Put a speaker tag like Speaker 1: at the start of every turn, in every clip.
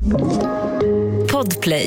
Speaker 1: Podplay.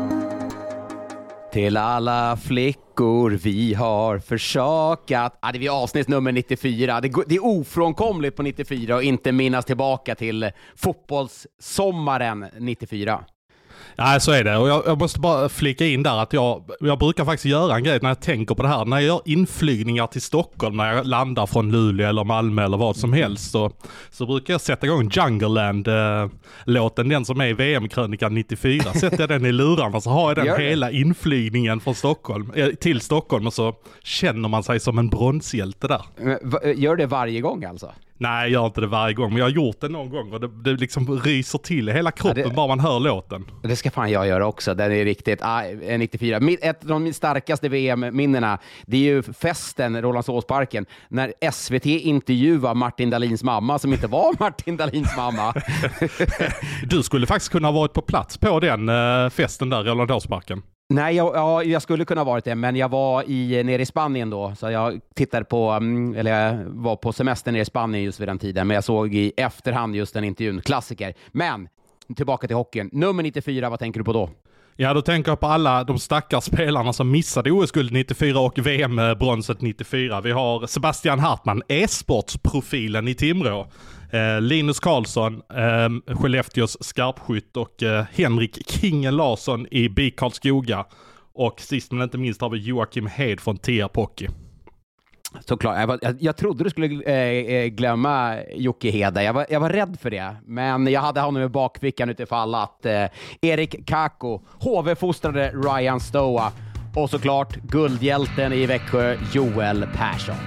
Speaker 2: Till alla flickor vi har försakat. Det är avsnitt nummer 94. Det är ofrånkomligt på 94 och inte minnas tillbaka till fotbollssommaren 94.
Speaker 3: Ja, så är det. Och jag måste bara flika in där att jag brukar faktiskt göra en grej när jag tänker på det här. När jag gör inflygningar till Stockholm, när jag landar från Luleå eller Malmö eller vad som helst, så brukar jag sätta igång Jungleland-låten, den som är i VM-krönikan 94. Sätter jag den i lurarna så har jag den hela inflygningen från Stockholm till Stockholm och så känner man sig som en bronshjälte där.
Speaker 2: Gör det varje gång alltså?
Speaker 3: Nej, jag gör inte det varje gång, men jag har gjort det någon gång och det liksom ryser till i hela kroppen bara man hör låten.
Speaker 2: Det ska fan jag göra också, den är riktigt 94. Ett av de starkaste VM-minnena, det är ju festen Rålambshovsparken när SVT intervjuar Martin Dahlins mamma som inte var Martin Dahlins mamma.
Speaker 3: Du skulle faktiskt kunna ha varit på plats på den festen där i Rålambshovsparken.
Speaker 2: Nej, jag skulle kunna ha varit det, men jag var nere i Spanien då, så jag tittade jag var på semester nere i Spanien just vid den tiden, men jag såg i efterhand just den intervjun, klassiker. Men, tillbaka till hockeyn. Nummer 94, vad tänker du på då?
Speaker 3: Ja, då tänker jag på alla de stackars spelarna som missade OS-guld 94 och VM-bronset 94. Vi har Sebastian Hartman, e-sportsprofilen i Timrå. Linus Karlsson, Skellefteås skarpskytt och Henrik Kingen Larsson i BIK Karlskoga. Och sist men inte minst har vi Joakim Hed från Tierp Hockey.
Speaker 2: Såklart, jag trodde du skulle glömma Jocke Heda. Jag var rädd för det, men jag hade honom i bakfickan utifall att Erik Kako, HV-fostrade Ryan Stoa och såklart guldhjälten i Växjö, Joel Persson.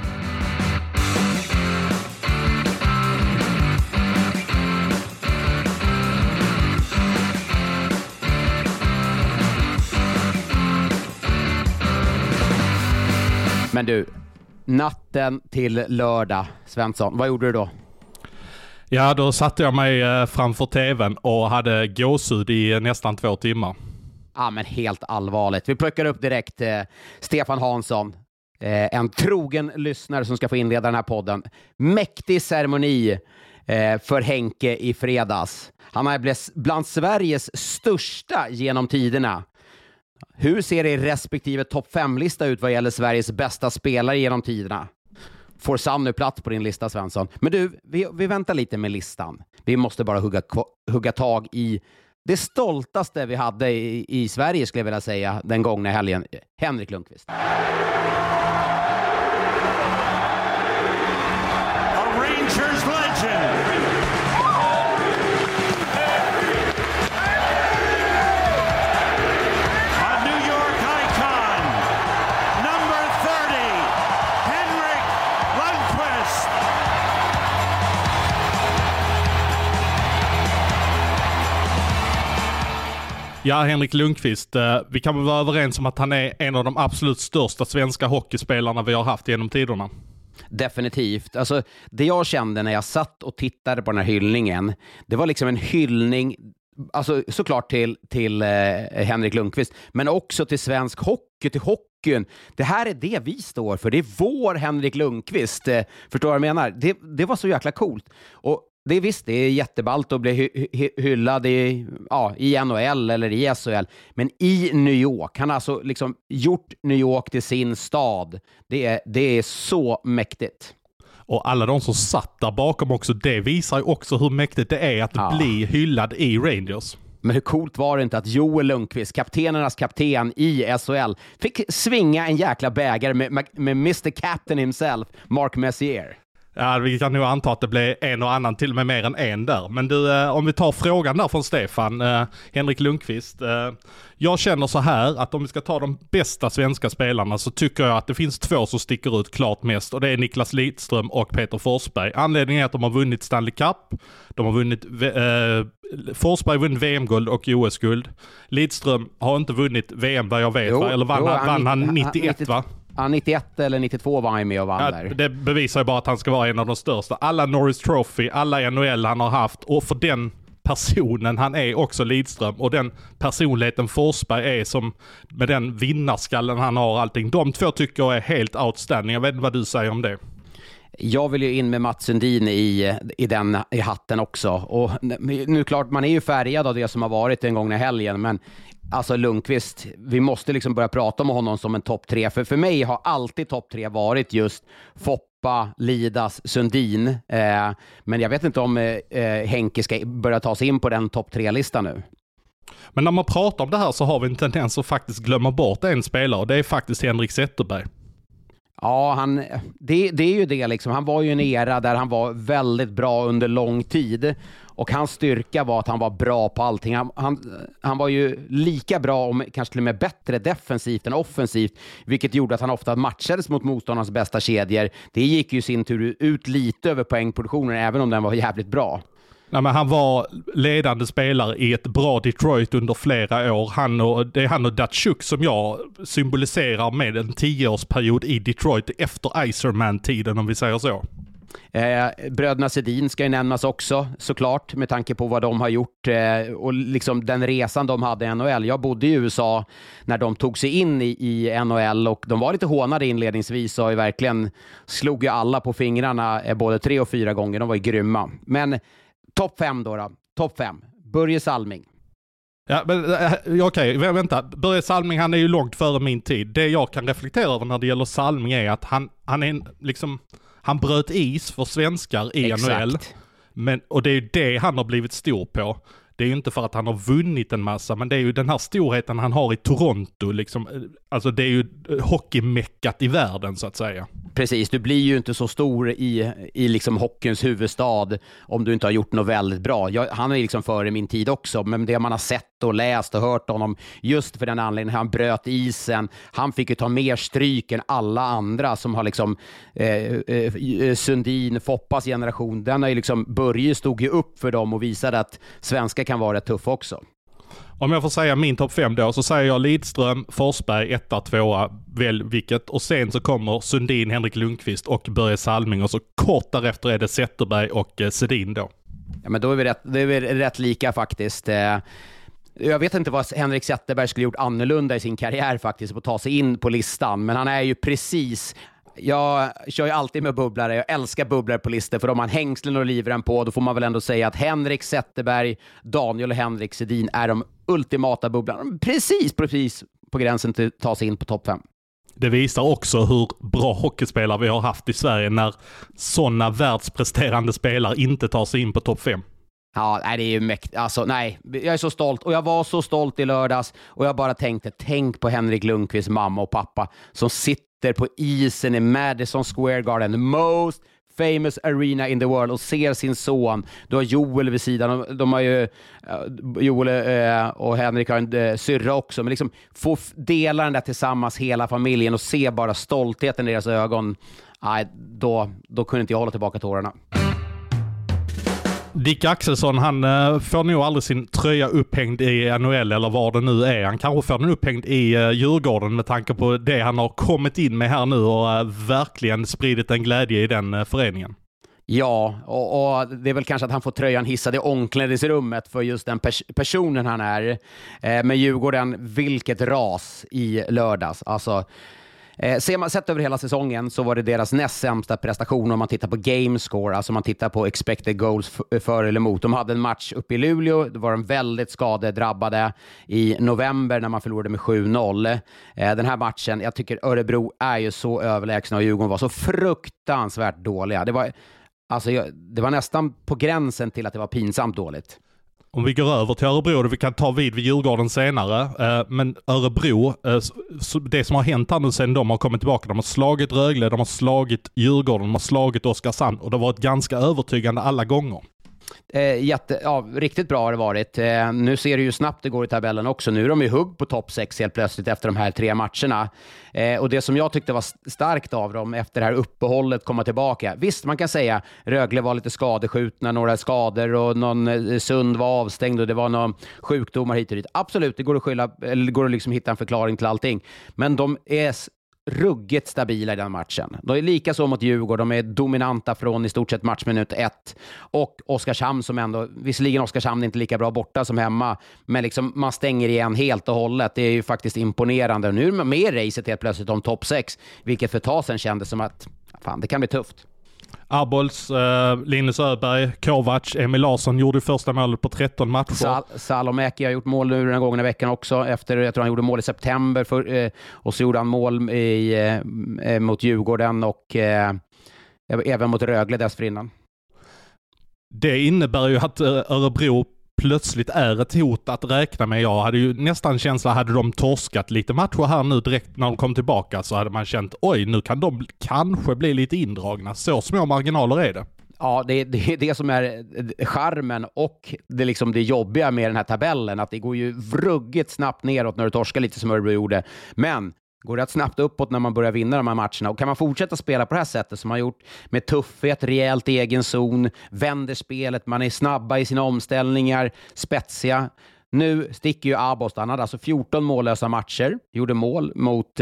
Speaker 2: Men du, natten till lördag, Svensson, vad gjorde du då?
Speaker 3: Ja, då satte jag mig framför tvn och hade gåshud i nästan 2 timmar.
Speaker 2: Ja, men helt allvarligt. Vi plockar upp direkt Stefan Hansson, en trogen lyssnare som ska få inleda den här podden. Mäktig ceremoni för Henke i fredags. Han är bland Sveriges största genom tiderna. Hur ser det respektive topp 5-lista ut vad gäller Sveriges bästa spelare genom tiderna? Får Sam nu plats på din lista, Svensson? Men du, vi väntar lite med listan. Vi måste bara hugga tag i det stoltaste vi hade i Sverige, skulle jag vilja säga, den gångna helgen. Henrik Lundqvist.
Speaker 4: A Rangers legend.
Speaker 3: Ja, Henrik Lundqvist, vi kan väl vara överens om att han är en av de absolut största svenska hockeyspelarna vi har haft genom tiderna.
Speaker 2: Definitivt. Alltså, det jag kände när jag satt och tittade på den här hyllningen, det var liksom en hyllning, alltså såklart till Henrik Lundqvist, men också till svensk hockey, till hockeyn. Det här är det vi står för. Det är vår Henrik Lundqvist. Förstår du vad jag menar? Det var så jäkla coolt. Och det är jätteballt att bli hyllad i NHL eller i SHL. Men i New York, han har alltså liksom gjort New York till sin stad. Det är så mäktigt.
Speaker 3: Och alla de som satt där bakom också, det visar ju också hur mäktigt det är att bli hyllad i Rangers.
Speaker 2: Men hur coolt var det inte att Joel Lundqvist, kaptenernas kapten i SHL, fick svinga en jäkla bägare med Mr. Captain himself, Mark Messier.
Speaker 3: Ja, vi kan nog anta att det blir en och annan, till och med mer än en där. Men du, om vi tar frågan där från Stefan, Henrik Lundqvist. Jag känner så här att om vi ska ta de bästa svenska spelarna så tycker jag att det finns 2 som sticker ut klart mest. Och det är Niklas Lidström och Peter Forsberg. Anledningen är att de har vunnit Stanley Cup. De har vunnit Forsberg har vunnit VM-guld och OS-guld. Lidström har inte vunnit VM vad jag vet. Eller vann han 91 va?
Speaker 2: 91 eller 92 var han med och vann där.
Speaker 3: Det bevisar ju bara att han ska vara en av de största. Alla Norris Trophy, alla NHL han har haft, och för den personen han är också Lidström, och den personligheten Forsberg är, som med den vinnarskallen han har, allting. De 2 tycker jag är helt outstanding. Jag vet inte vad du säger om det.
Speaker 2: Jag vill ju in med Mats Sundin i hatten också. Och nu klart, man är ju färgad av det som har varit en gång i helgen, men alltså Lundqvist, vi måste liksom börja prata om honom som en topp 3. För mig har alltid topp 3 varit just Foppa, Lidas, Sundin. Men jag vet inte om Henke ska börja ta sig in på den topp 3-listan nu.
Speaker 3: Men när man pratar om det här så har vi en tendens att faktiskt glömma bort en spelare, och det är faktiskt Henrik Zetterberg.
Speaker 2: Ja, det är ju det liksom. Han var ju en era där han var väldigt bra under lång tid. Och hans styrka var att han var bra på allting. Han var ju lika bra, om kanske till och med bättre defensivt än offensivt. Vilket gjorde att han ofta matchades mot motståndarnas bästa kedjor. Det gick ju sin tur ut lite över poängproduktionen, även om den var jävligt bra.
Speaker 3: Nej, men han var ledande spelare i ett bra Detroit under flera år. Det är han och Datsjuk som jag symboliserar med en 10-årsperiod i Detroit efter Iserman-tiden, om vi säger så.
Speaker 2: Bröderna Sedin ska ju nämnas också, såklart, med tanke på vad de har gjort och liksom den resan de hade i NHL. Jag bodde i USA när de tog sig in i NHL, och de var lite hånade inledningsvis och verkligen slog ju alla på fingrarna både 3 och 4 gånger. De var ju grymma. Men topp 5 då. Topp 5. Börje Salming.
Speaker 3: Ja, men okej, vänta. Börje Salming, han är ju långt före min tid. Det jag kan reflektera över när det gäller Salming är att han är liksom, han bröt is för svenskar i NHL. Och det är ju det han har blivit stor på. Det är ju inte för att han har vunnit en massa, men det är ju den här storheten han har i Toronto. Liksom, alltså det är ju hockeymeckat i världen, så att säga.
Speaker 2: Precis, du blir ju inte så stor i liksom hockeyns huvudstad om du inte har gjort något väldigt bra. Han är liksom före min tid också, men det man har sett och läst och hört honom, just för den anledningen han bröt isen. Han fick ju ta mer stryk än alla andra som har liksom Sundin, Foppas generation. Den har ju liksom, Börje stod ju upp för dem och visade att svenska kan vara rätt tuff också.
Speaker 3: Om jag får säga min topp 5 då, så säger jag Lidström, Forsberg, 1, 2, väl vilket. Och sen så kommer Sundin, Henrik Lundqvist och Börje Salming. Och så kort därefter är det Zetterberg och Sedin då.
Speaker 2: Ja, men då är vi rätt lika faktiskt. Jag vet inte vad Henrik Zetterberg skulle gjort annorlunda i sin karriär faktiskt, på att ta sig in på listan. Men han är ju precis... Jag kör ju alltid med bubblare. Jag älskar bubblare på listor, för om man hängslen och livrem på, då får man väl ändå säga att Henrik Zetterberg, Daniel och Henrik Sedin är de ultimata bubblarna. Precis på gränsen till att ta sig in på topp 5.
Speaker 3: Det visar också hur bra hockeyspelare vi har haft i Sverige när sådana världspresterande spelare inte tar sig in på topp 5.
Speaker 2: Ja, nej, det är ju mäktigt. Alltså, nej, jag är så stolt. Och jag var så stolt i lördags. Och jag bara tänkte, tänk på Henrik Lundqvists mamma och pappa som sitter på isen i Madison Square Garden, the most famous arena in the world, och ser sin son. Du har Joel vid sidan. De har ju Joel och Henrik har en syrra också. Men liksom få dela den där tillsammans, hela familjen, och se bara stoltheten i deras ögon. Nej, då kunde inte jag hålla tillbaka tårarna.
Speaker 3: Dick Axelsson, han får nog aldrig sin tröja upphängd i NHL eller var det nu är. Han kanske får den upphängd i Djurgården med tanke på det han har kommit in med här nu och verkligen spridit en glädje i den föreningen. Ja, och det är väl kanske att han får tröjan hissad i omklädningsrummet för just den personen han är. Med Djurgården, vilket ras i lördags. Alltså... Sett över hela säsongen så var det deras näst sämsta prestation om man tittar på game score, alltså man tittar på expected goals för eller emot. De hade en match uppe i Luleå, det var de väldigt skadedrabbade i november när man förlorade med 7-0. Den här matchen, jag tycker Örebro är ju så överlägsna och Djurgården var så fruktansvärt dåliga. Det var nästan på gränsen till att det var pinsamt dåligt. Om vi går över till Örebro, vi kan ta vid Djurgården senare, men Örebro, det som har hänt här nu sen de har kommit tillbaka, de har slagit Rögle, de har slagit Djurgården, de har slagit Oskarshamn, och det har varit ganska övertygande alla gånger. Riktigt bra har det varit. Nu ser du ju snabbt det går i tabellen också. Nu är de ju hugg på topp 6 helt plötsligt efter de här 3 matcherna. Och det som jag tyckte var starkt av dem efter det här uppehållet komma tillbaka. Visst, man kan säga Rögle var lite skadeskjutna, några skador och någon Sund var avstängd och det var några sjukdomar hit och dit. Absolut, det går att liksom hitta en förklaring till allting. Men de är ruggigt stabila i den matchen. De är lika så mot Djurgården. De är dominanta från i stort sett matchminut 1. Och Oskarshamn som ändå, visserligen Oskarshamn är inte lika bra borta som hemma, men liksom man stänger igen helt och hållet. Det är ju faktiskt imponerande. Nu är man med i racet helt plötsligt om topp 6, vilket för ett tag sedan kändes som att fan, det kan bli tufft. Arbolls, Linus Öberg, Kovac, Emil Larsson gjorde första målet på 13 matcher.
Speaker 2: Salomäki har gjort mål nu den gångna veckan också. Jag tror han gjorde mål i september och så gjorde han mål mot Djurgården och även mot Rögle dessförinnan.
Speaker 3: Det innebär ju att Örebro plötsligt är ett hot att räkna med. Jag hade ju nästan känsla, hade de torskat lite matcher här nu direkt när de kom tillbaka, så hade man känt, oj, nu kan de kanske bli lite indragna. Så små marginaler är det.
Speaker 2: Ja, det är det som är charmen och det, liksom det jobbiga med den här tabellen, att det går ju vruggigt snabbt neråt när du torskar lite som Örebro gjorde. Men går det snabbt uppåt när man börjar vinna de här matcherna, och kan man fortsätta spela på det här sättet som man har gjort med tuffhet, rejält egen zon, vänder spelet, man är snabba i sina omställningar, spetsiga. Nu sticker ju Abost, han hade alltså 14 mållösa matcher, gjorde mål mot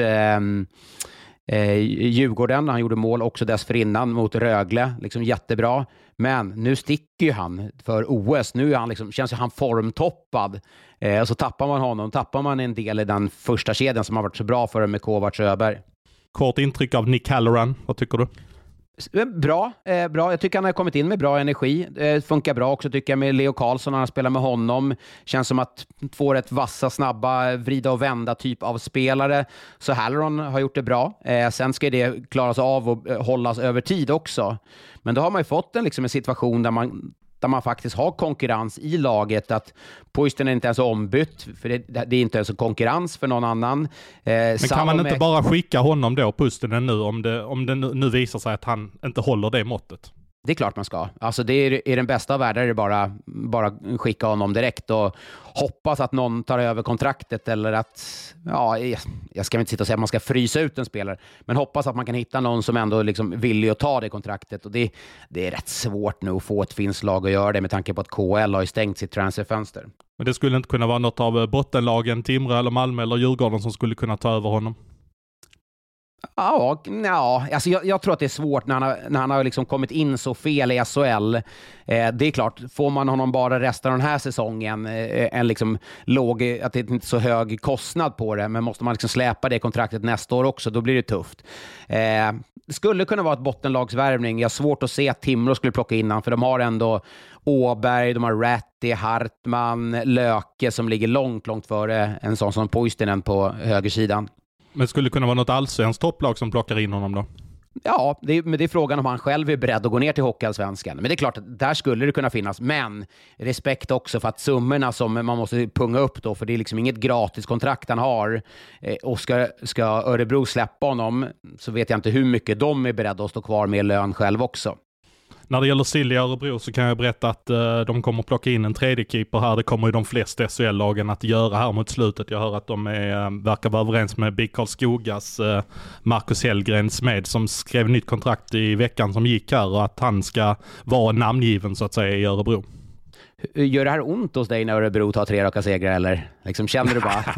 Speaker 2: Djurgården, han gjorde mål också dessförinnan mot Rögle, liksom jättebra, men nu sticker ju han för OS, nu är han liksom, känns ju han formtoppad, så tappar man honom, tappar man en del i den första kedjan som har varit så bra för med Kovac och Öberg.
Speaker 3: Kort intryck av Nick Halloran, vad tycker du?
Speaker 2: Bra. Jag tycker han har kommit in med bra energi. Funkar bra också tycker jag med Leo Karlsson när han spelar med honom. Känns som att få ett vassa, snabba, vrida och vända typ av spelare. Så Halloran har gjort det bra. Sen ska det klaras av och hållas över tid också. Men då har man ju fått en situation där man faktiskt har konkurrens i laget, att Puisten är inte ens ombytt, för det är inte ens konkurrens för någon annan.
Speaker 3: Men kan man inte bara skicka honom då, Puisten, nu om det nu visar sig att han inte håller det måttet? Det
Speaker 2: är klart man ska. Alltså det är i den bästa av världar är det bara skicka honom direkt och hoppas att någon tar över kontraktet, eller att, ja, jag ska inte sitta och säga att man ska frysa ut en spelare, men hoppas att man kan hitta någon som ändå liksom vill att ta det kontraktet, och det är rätt svårt nu att få ett finskt lag att göra det med tanke på att KL har ju stängt sitt transferfönster.
Speaker 3: Men det skulle inte kunna vara något av bottenlagen, Timrå eller Malmö eller Djurgården, som skulle kunna ta över honom?
Speaker 2: Ja, alltså jag tror att det är svårt när han har liksom kommit in så fel i SHL. Det är klart, får man honom bara resten av den här säsongen, en liksom låg, att det inte är så hög kostnad på det, men måste man liksom släpa det kontraktet nästa år också, då blir det tufft. Det skulle kunna vara ett bottenlagsvärvning. Jag har svårt att se att Timrå skulle plocka in han, för de har ändå Åberg, de har Ratti, Hartman, Löke som ligger långt före en sån som Puistinen på högersidan.
Speaker 3: Men skulle det kunna vara något allsvenskt topplag som plockar in honom då? Ja,
Speaker 2: men det är frågan om han själv är beredd att gå ner till Hockeyallsvenskan. Men det är klart att där skulle det kunna finnas. Men respekt också för att summorna som man måste punga upp då, för det är liksom inget gratis kontrakt han har. Och ska Örebro släppa honom, så vet jag inte hur mycket de är beredda att stå kvar med lön själv också.
Speaker 3: När det gäller Silja Örebro så kan jag berätta att de kommer att plocka in en tredje keeper här. Det kommer ju de flesta SHL-lagen att göra här mot slutet. Jag hör att de verkar vara överens med BIK Karlskogas Marcus Hellgren Smed, som skrev nytt kontrakt i veckan som gick här, och att han ska vara namngiven så att säga i Örebro.
Speaker 2: Gör det här ont hos dig när Örebro tar 3 raka segrar, eller liksom känner du bara...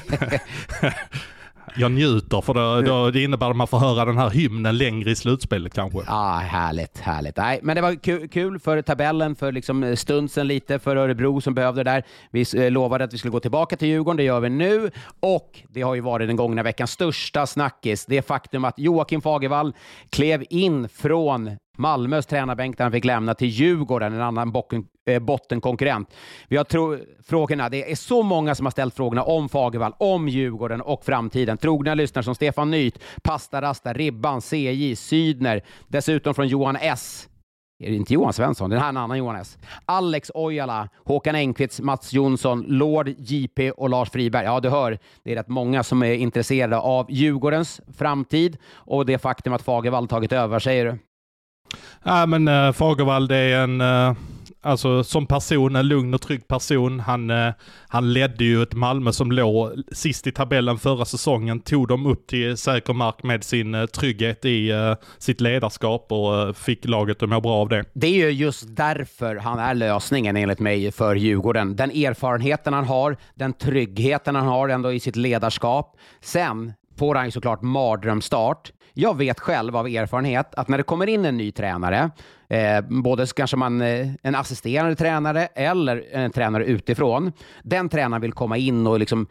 Speaker 3: Jag njuter, för det innebär att man får höra den här hymnen längre i slutspelet kanske.
Speaker 2: Ja, härligt. Nej, men det var kul för tabellen, för liksom stundsen lite för Örebro som behövde det där. Vi lovade att vi skulle gå tillbaka till Djurgården, det gör vi nu. Och det har ju varit den gångna veckans största snackis. Det faktum att Joakim Fagervall klev in från Malmös tränarbänk där han fick lämna till Djurgården, en annan bottenkonkurrent. Vi har frågorna, det är så många som har ställt frågorna om Fagervall, om Djurgården och framtiden. Trogna lyssnare som Stefan Nyt, Pasta Rasta, Ribban, CJ, Sydner, dessutom från Johan S. Är det inte Johan Svensson? Det här är en annan Johan S. Alex Ojala, Håkan Engqvist, Mats Jonsson, Lord JP och Lars Friberg. Ja, du hör, det är rätt många som är intresserade av Djurgårdens framtid och det faktum att Fagervall tagit över, säger du?
Speaker 3: Ja, men Fagervall, det är alltså som person, en lugn och trygg person. Han ledde ju ett Malmö som låg sist i tabellen förra säsongen, tog dem upp till säker mark med sin trygghet i sitt ledarskap och fick laget att må bra av det. Det är ju just därför han är lösningen enligt mig för Djurgården. Den erfarenheten han har, den tryggheten han har ändå i sitt ledarskap. Sen får han ju såklart mardrömstart. Jag vet själv av erfarenhet att när det kommer in en ny tränare, både kanske man en assisterande tränare eller en tränare utifrån, den tränaren vill komma in och liksom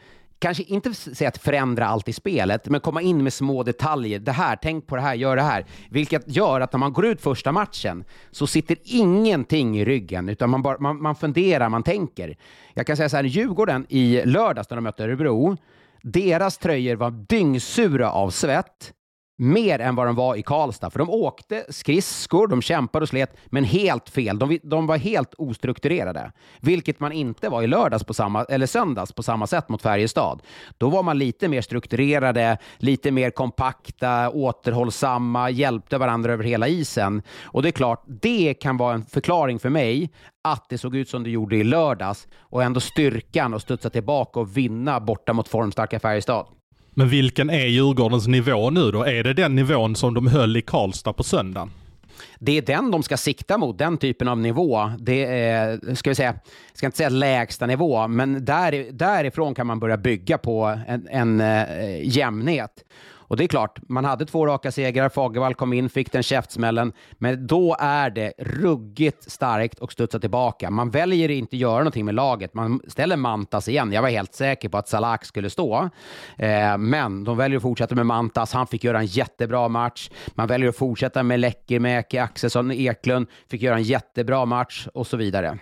Speaker 2: kanske inte säga att förändra allt i spelet, men komma in med små detaljer. Det här, tänk på det här, gör det här. Vilket gör att när man går ut första matchen så sitter ingenting i ryggen, utan man funderar, man tänker. Jag kan säga så här, Djurgården i lördags när de mötte Örebro, deras tröjor var dyngsura av svett. Mer än vad de var i Karlstad. För de åkte skridskor, de kämpade och slet, men helt fel. De var helt ostrukturerade. Vilket man inte var i lördags eller söndags på samma sätt mot Färjestad. Då var man lite mer strukturerade, lite mer kompakta, återhållsamma, hjälpte varandra över hela isen. Och det är klart, det kan vara en förklaring för mig att det såg ut som det gjorde i lördags och ändå styrkan och studsa tillbaka och vinna borta mot formstarka Färjestad.
Speaker 3: Men vilken är Djurgårdens nivå nu då? Är det den nivån som de höll i Karlstad på söndagen?
Speaker 2: Det är den de ska sikta mot, den typen av nivå. Det är, ska inte säga lägsta nivå, men därifrån kan man börja bygga på en jämnhet. Och det är klart, man hade 2 raka segrar, Fagervall kom in, fick den käftsmällen, men då är det ruggigt starkt och studsa tillbaka. Man väljer inte göra någonting med laget, man ställer Mantas igen. Jag var helt säker på att Salak skulle stå, men de väljer att fortsätta med Mantas. Han fick göra en jättebra match. Man väljer att fortsätta med Läckermäki, Axelsson, Eklund fick göra en jättebra match och så vidare.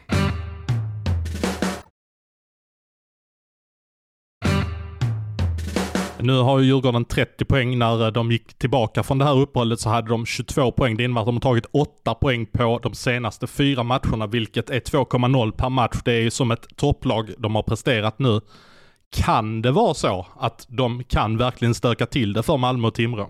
Speaker 3: Nu har ju Djurgården 30 poäng. När de gick tillbaka från det här uppehållet så hade de 22 poäng. Det innebär att de har tagit 8 poäng på de senaste 4 matcherna, vilket är 2,0 per match. Det är ju som ett topplag de har presterat nu. Kan det vara så att de kan verkligen stöka till det för Malmö och Timrå?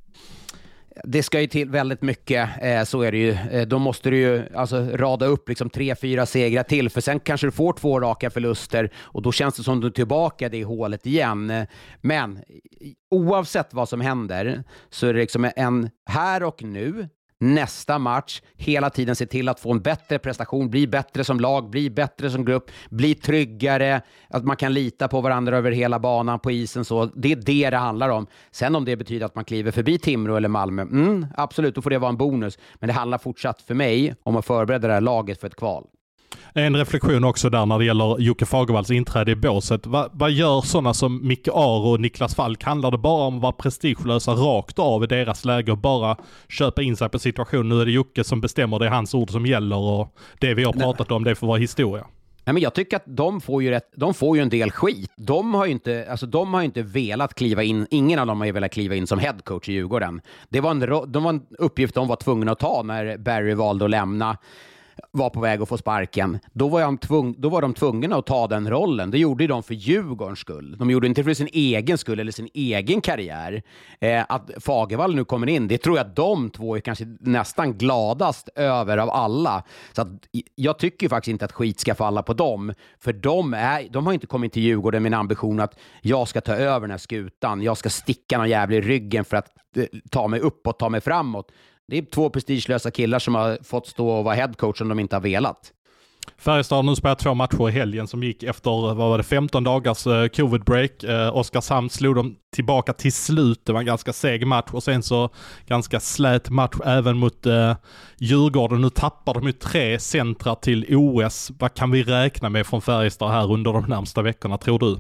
Speaker 2: Det ska ju till väldigt mycket, så är det ju. Då måste du ju rada upp liksom 3-4 segrar till, för sen kanske du får 2 raka förluster och då känns det som du är tillbaka det i hålet igen. Men oavsett vad som händer så är det liksom en här och nu, nästa match, hela tiden se till att få en bättre prestation, bli bättre som lag, bli bättre som grupp, bli tryggare, att man kan lita på varandra över hela banan på isen. Så det är det handlar om. Sen om det betyder att man kliver förbi Timrå eller Malmö, absolut, då får det vara en bonus. Men det handlar fortsatt för mig om att förbereda det här laget för ett kval.
Speaker 3: En reflektion också där när det gäller Jocke Fagervalls inträde i båset. Vad gör sådana som Micke Aro och Niklas Falk? Handlar det bara om att vara prestigelösa rakt av i deras läge och bara köpa in sig på situationen? Nu är det Jocke som bestämmer, det är hans ord som gäller och det vi har pratat om, det får vara historia.
Speaker 2: Nej, men jag tycker att de får ju en del skit. De har ju inte velat kliva in, ingen av dem har ju velat kliva in som headcoach i Djurgården. Det var en uppgift de var tvungna att ta när Barry valde att lämna, var på väg att få sparken. Då var de tvungna att ta den rollen. Det gjorde de för Djurgårdens skull. De gjorde inte för sin egen skull eller sin egen karriär. Att Fagervall nu kommer in, det tror jag att de två är kanske nästan gladast över av alla. Så att jag tycker faktiskt inte att skit ska falla på dem. För de har inte kommit till Djurgården med en ambition att jag ska ta över den här skutan. Jag ska sticka någon jävla i ryggen för att ta mig uppåt, ta mig framåt. Det är 2 prestigelösa killar som har fått stå och vara headcoach som de inte har velat.
Speaker 3: Färjestad har nu spelat 2 matcher i helgen som gick efter 15 dagars covid-break. Oskarshamn slog dem tillbaka till slut. Det var en ganska seg match och sen så ganska slät match även mot Djurgården. Nu tappar de ju 3 centrar till OS. Vad kan vi räkna med från Färjestad här under de närmsta veckorna, tror du?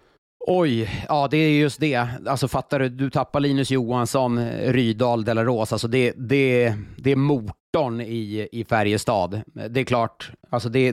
Speaker 2: Oj, ja det är just det. Alltså fattar du tappar Linus Johansson, Rydal, Delaros. Alltså det är motorn i Färjestad. Det är klart, alltså det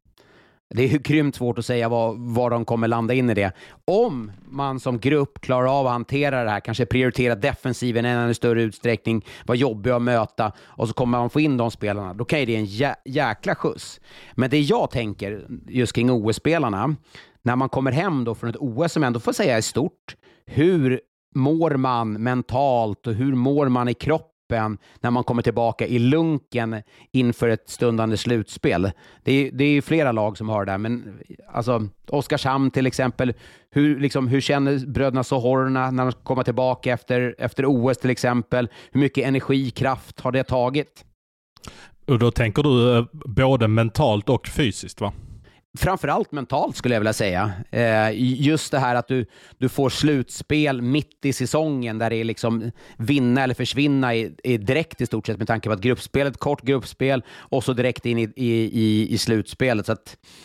Speaker 2: är grymt svårt att säga vad de kommer landa in i det. Om man som grupp klarar av att hantera det här, kanske prioritera defensiven i en större utsträckning, vara jobbig att möta och så kommer man få in de spelarna, då kan det en jäkla skjuts. Men det jag tänker just kring OS-spelarna, när man kommer hem då från ett OS som ändå får säga är stort, hur mår man mentalt och hur mår man i kroppen när man kommer tillbaka i lunken inför ett stundande slutspel? Det är ju flera lag som har det där, men alltså Oskarshamn till exempel, hur känner bröderna Sohorna när de kommer tillbaka efter OS till exempel? Hur mycket energi, kraft har det tagit?
Speaker 3: Och då tänker du både mentalt och fysiskt, va?
Speaker 2: Framförallt mentalt skulle jag vilja säga. Just det här att du får slutspel mitt i säsongen där det är liksom vinna eller försvinna i direkt i stort sett, med tanke på att gruppspelet, kort gruppspel och så direkt in i slutspelet. Så att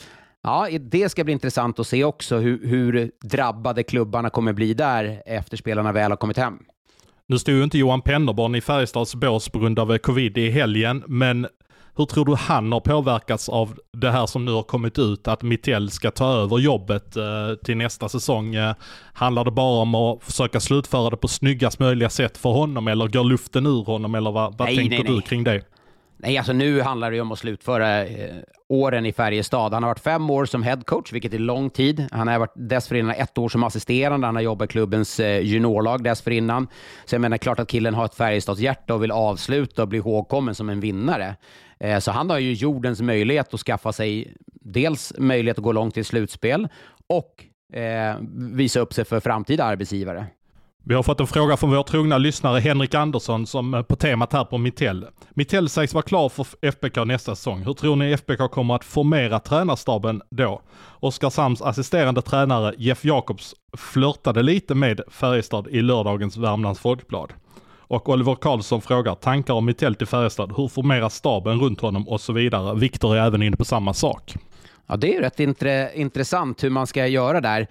Speaker 2: Ja, det ska bli intressant att se också hur drabbade klubbarna kommer bli där efter spelarna väl har kommit hem.
Speaker 3: Nu stod ju inte Johan Pennerborn i Färjestads bås på grund av covid i helgen, men hur tror du han har påverkats av det här som nu har kommit ut, att Mitell ska ta över jobbet till nästa säsong? Handlar det bara om att försöka slutföra det på snyggast möjliga sätt för honom, eller går luften ur honom, eller vad tänker du kring det?
Speaker 2: Nej, alltså nu handlar det ju om att slutföra åren i Färjestad. Han har varit 5 år som headcoach, vilket är lång tid. Han har varit dessförinnan 1 år som assisterande. Han har jobbat i klubbens juniorlag dessförinnan. Så jag menar, klart att killen har ett Färjestads hjärta och vill avsluta och bli ihågkommen som en vinnare. Så han har ju jordens möjlighet att skaffa sig dels möjlighet att gå långt till slutspel och visa upp sig för framtida arbetsgivare.
Speaker 3: Vi har fått en fråga från vår trogna lyssnare Henrik Andersson som på temat här på Mitell. Mitell sägs vara klar för FBK nästa säsong. Hur tror ni FBK kommer att formera tränarstaben då? Oskarshamns assisterande tränare Jeff Jakobs flörtade lite med Färjestad i lördagens Värmlands Folkblad. Och Oliver Karlsson frågar tankar om Mitell till Färjestad. Hur formeras staben runt honom och så vidare? Viktor är även inne på samma sak.
Speaker 2: Ja, det är rätt intressant hur man ska göra där.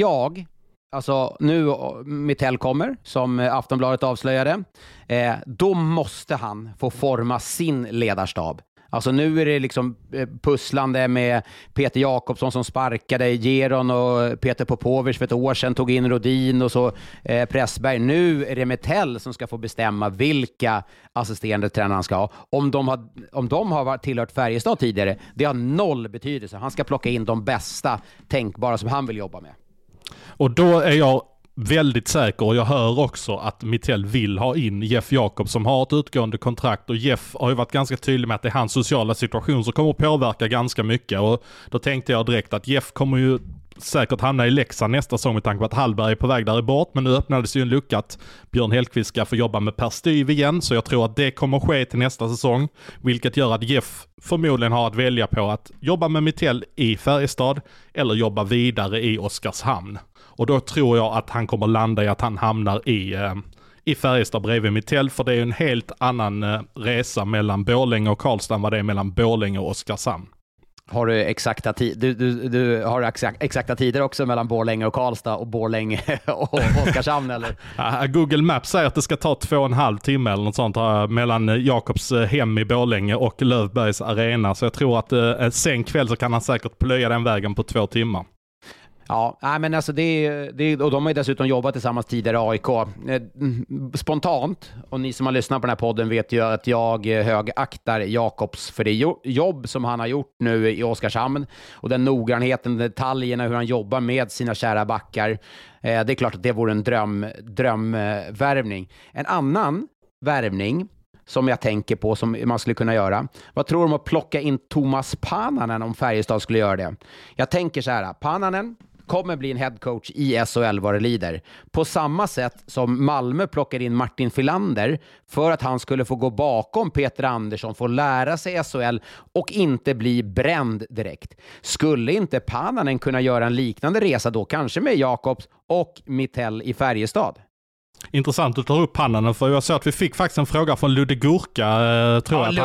Speaker 2: Alltså nu Mitell kommer, som Aftonbladet avslöjade, då måste han få forma sin ledarstab. Alltså nu är det liksom pusslande med Peter Jakobsson som sparkade Geron och Peter Popovic för ett år sedan, tog in Rodin och så Pressberg. Nu är det Mitell som ska få bestämma vilka assisterande tränare han ska ha. Om de har tillhört Färjestad tidigare, det har 0 betydelse. Han ska plocka in de bästa tänkbara som han vill jobba med.
Speaker 3: Och då är jag väldigt säker, och jag hör också att Mitell vill ha in Jeff Jakobs som har ett utgående kontrakt, och Jeff har ju varit ganska tydlig med att det är hans sociala situation som kommer att påverka ganska mycket, och då tänkte jag direkt att Jeff kommer ju säkert hamna i Leksand nästa säsong med tanke på att Hallberg är på väg där bort, men nu öppnades ju en lucka att Björn Hellkvist ska få jobba med Per Styv igen, så jag tror att det kommer att ske till nästa säsong, vilket gör att Jeff förmodligen har att välja på att jobba med Mitell i Färjestad eller jobba vidare i Oskarshamn. Och då tror jag att han kommer landa i att han hamnar i Färjestad bredvid Mitell, för det är en helt annan resa mellan Borlänge och Karlstad än vad det är mellan Borlänge och Oskarshamn.
Speaker 2: Har du exakta du har exakta tider också mellan Borlänge och Karlstad och Borlänge och Oskarshamn eller?
Speaker 3: Google Maps säger att det ska ta 2,5 timmar eller något sånt mellan Jakobs hem i Borlänge och Lövbergs arena, så jag tror att sen kväll så kan han säkert plöja den vägen på 2 timmar.
Speaker 2: Ja, men alltså och de har ju dessutom jobbat tillsammans tidigare i AIK. Spontant, och ni som har lyssnat på den här podden vet ju att jag högaktar Jakobs för det jobb som han har gjort nu i Oskarshamn och den noggrannheten, detaljerna, hur han jobbar med sina kära backar. Det är klart att det vore en drömvärvning. En annan värvning som jag tänker på som man skulle kunna göra. Vad tror du om att plocka in Thomas Pannanen om Färjestad skulle göra det? Jag tänker så här, Pannanen kommer bli en headcoach i SHL vad det lider. På samma sätt som Malmö plockar in Martin Filander för att han skulle få gå bakom Peter Andersson, få lära sig SHL och inte bli bränd direkt. Skulle inte Pannanen kunna göra en liknande resa då, kanske med Jakobs och Mitell i Färjestad?
Speaker 3: Intressant att ta upp Pannanen, för jag såg att vi fick faktiskt en fråga från Ludde Gurka.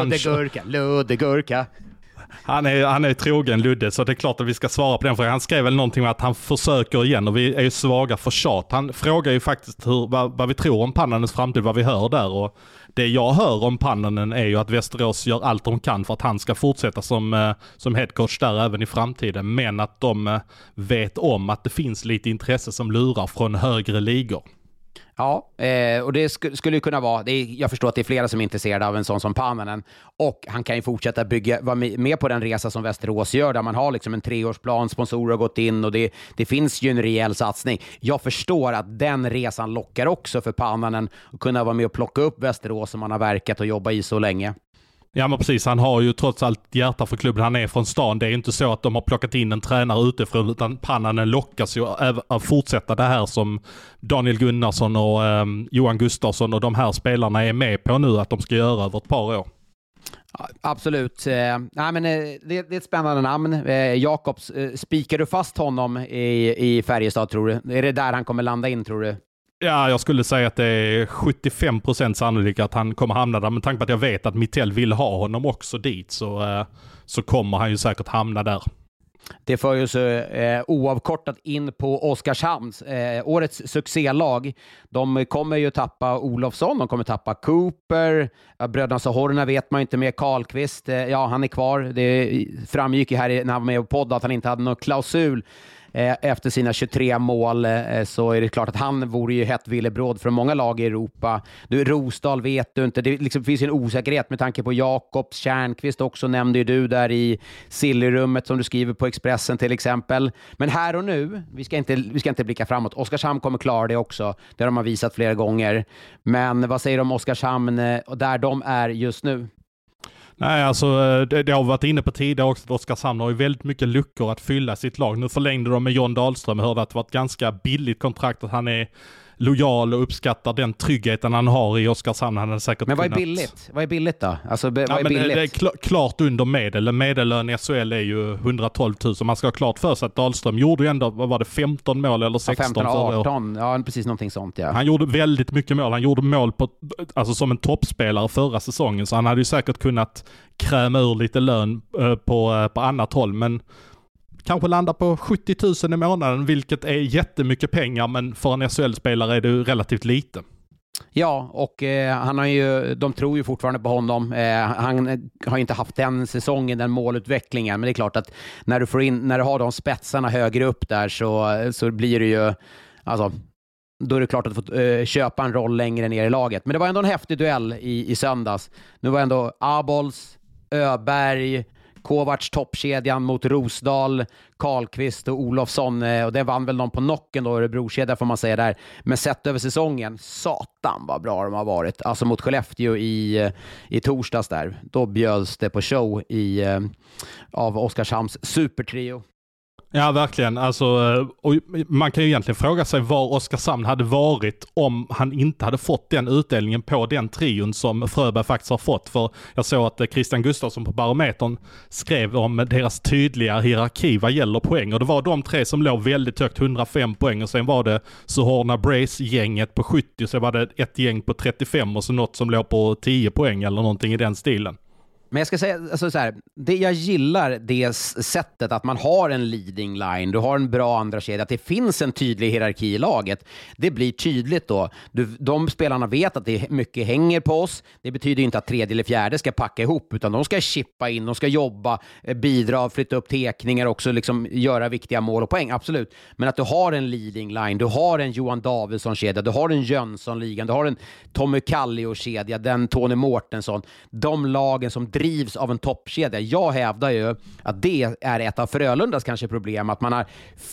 Speaker 2: Ludde Gurka.
Speaker 3: Han är trogen Ludde, så det är klart att vi ska svara på den frågan. Han skrev väl någonting om att han försöker igen, och vi är ju svaga för tjat. Han frågar ju faktiskt vad vi tror om Pannanens framtid, vad vi hör där, och det jag hör om Pannanen är ju att Västerås gör allt de kan för att han ska fortsätta som headcoach där även i framtiden, men att de vet om att det finns lite intresse som lurar från högre ligor.
Speaker 2: Ja, och det skulle ju kunna vara, jag förstår att det är flera som är intresserade av en sån som Pannanen, och han kan ju fortsätta vara med på den resa som Västerås gör, där man har liksom en 3-årsplan, sponsorer har gått in och det finns ju en rejäl satsning. Jag förstår att den resan lockar också för Pannanen att kunna vara med och plocka upp Västerås som han har verkat och jobbat i så länge.
Speaker 3: Ja, men precis, han har ju trots allt hjärta för klubben, han är från stan. Det är ju inte så att de har plockat in en tränare utifrån, utan Pannanen lockas ju att fortsätta det här som Daniel Gunnarsson och Johan Gustafsson och de här spelarna är med på nu att de ska göra över ett par år.
Speaker 2: Ja, absolut. Nej, men det är ett spännande namn. Jakobs, spikar du fast honom i Färjestad, tror du? Är det där han kommer landa in, tror du?
Speaker 3: Ja, jag skulle säga att det är 75% sannolikt att han kommer hamna där. Men tanke på att jag vet att Mitell vill ha honom också dit, så kommer han ju säkert hamna där.
Speaker 2: Det för ju så oavkortat in på Oskarshamns. Årets succélag. De kommer ju tappa Olofsson, de kommer tappa Cooper. Bröderna Sahorna vet man inte med. Karlqvist, ja han är kvar. Det framgick ju här när han var med och poddade att han inte hade någon klausul efter sina 23 mål, så är det klart att han vore ju hett villebråd för många lag i Europa. Rosdahl vet du inte. Det liksom finns ju en osäkerhet med tanke på Jakobs, Tjärnqvist också nämnde ju du där i Sillerummet som du skriver på Expressen till exempel. Men här och nu, vi ska inte blicka framåt. Oskarshamn kommer klara det också. Det har de visat flera gånger. Men vad säger du om Oskarshamn och där de är just nu?
Speaker 3: Nej, alltså det har varit inne på tidigare också att Oskarshamn har ju väldigt mycket luckor att fylla sitt lag. Nu förlängde de med John Dahlström. Jag hörde att det var ett ganska billigt kontrakt, att han är lojal och uppskattar den tryggheten han har i Oskarshamn. Han hade säkert
Speaker 2: men vad är billigt? Vad är billigt då? Alltså, vad är billigt?
Speaker 3: Det är klart under medel. Medellön i SHL är ju 112 000. Man ska ha klart för sig att Dahlström gjorde ju ändå, vad var det, 15 mål eller 16
Speaker 2: 15, 18, ja precis någonting sånt. Ja.
Speaker 3: Han gjorde väldigt mycket mål. Han gjorde mål på, alltså som en toppspelare förra säsongen, så han hade ju säkert kunnat kräma ur lite lön på annat håll, men kanske landa på 70 000 i månaden, vilket är jättemycket pengar, men för en SHL-spelare är det ju relativt lite. Ja,
Speaker 2: och han har ju, de tror ju fortfarande på honom. Han har inte haft den säsongen, den målutvecklingen, men det är klart att när du har de spetsarna högre upp där så blir det ju, alltså, då är det klart att du får köpa en roll längre ner i laget. Men det var ändå en häftig duell i söndags. Nu var ändå Abols, Öberg, Kovacs toppkedjan mot Rosdahl, Karlqvist och Olofsson, och det vann väl någon på nocken då, Örebrokedja får man säga där. Men sett över säsongen, satan vad bra de har varit. Alltså mot Skellefteå i torsdags där, då bjöds det på show av Oskarshamns supertrio.
Speaker 3: Ja, verkligen. Alltså, och man kan ju egentligen fråga sig var Oskarshamn hade varit om han inte hade fått den utdelningen på den trion som Fröberg faktiskt har fått. För jag såg att Christian Gustafsson på Barometern skrev om deras tydliga hierarki vad gäller poäng. Och det var de tre som låg väldigt högt, 105 poäng. Och sen var det Suhorna Brace-gänget på 70. Så var det ett gäng på 35 och så något som låg på 10 poäng eller någonting i den stilen.
Speaker 2: Men jag ska säga, alltså så här, jag gillar det sättet att man har en leading line, du har en bra andra kedja, att det finns en tydlig hierarki i laget. Det blir tydligt då. De spelarna vet att det mycket hänger på oss. Det betyder inte att tredje eller fjärde ska packa ihop, utan de ska chippa in, de ska jobba, bidra, flytta upp tekningar också, liksom göra viktiga mål och poäng, absolut. Men att du har en leading line, du har en Johan Davidsson-kedja, du har en Jönsson-ligan, du har en Tommy Kallio-kedja, den Tony Mårtensson, de lagen som drivs av en toppkedja. Jag hävdar ju att det är ett av Frölundas kanske problem, att man har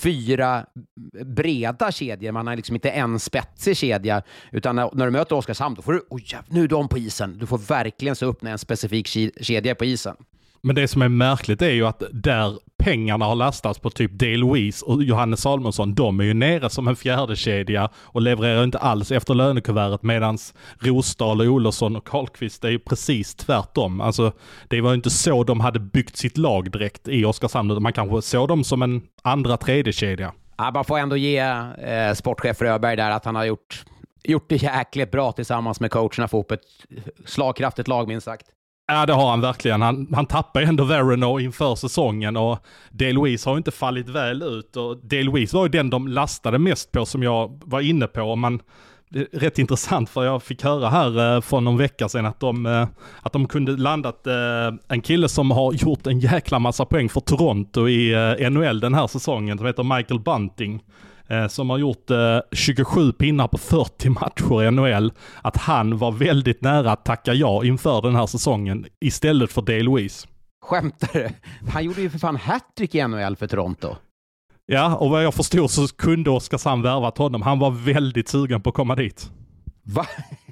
Speaker 2: 4 breda kedjor, man har liksom inte en spetsig kedja, utan när du möter Oskarshamn då får du, nu är de på isen. Du får verkligen se upp när en specifik kedja är på isen.
Speaker 3: Men det som är märkligt är ju att där pengarna har lastats på typ Dale Louise och Johannes Salmonsson, de är ju nere som en fjärde kedja och levererar inte alls efter lönekuvertet, medans Rosdahl och Olofsson och Karlqvist är ju precis tvärtom. Alltså det var ju inte så de hade byggt sitt lag direkt i Oskarshamn, man kanske såg dem som en andra tredje kedja.
Speaker 2: Ja, man får ändå ge sportchef Röberg där att han har gjort det jäkligt bra tillsammans med coacherna för upp ett slagkraftigt lag minst sagt.
Speaker 3: Ja, det har han verkligen. Han tappade ändå Verano inför säsongen och DeLuise har inte fallit väl ut. Och DeLuise var ju den de lastade mest på som jag var inne på. Det är rätt intressant för jag fick höra här för någon vecka sedan att de kunde landat en kille som har gjort en jäkla massa poäng för Toronto i NHL den här säsongen som heter Michael Bunting. Som har gjort 27 pinnar på 40 matcher i NHL, att han var väldigt nära att tacka ja inför den här säsongen istället för Dale Louise.
Speaker 2: Skämtar du? Han gjorde ju för fan hattrick i NHL för Toronto.
Speaker 3: Ja, och vad jag förstod så kunde Oskarshamn värvat honom. Han var väldigt sugen på att komma dit.
Speaker 2: Va?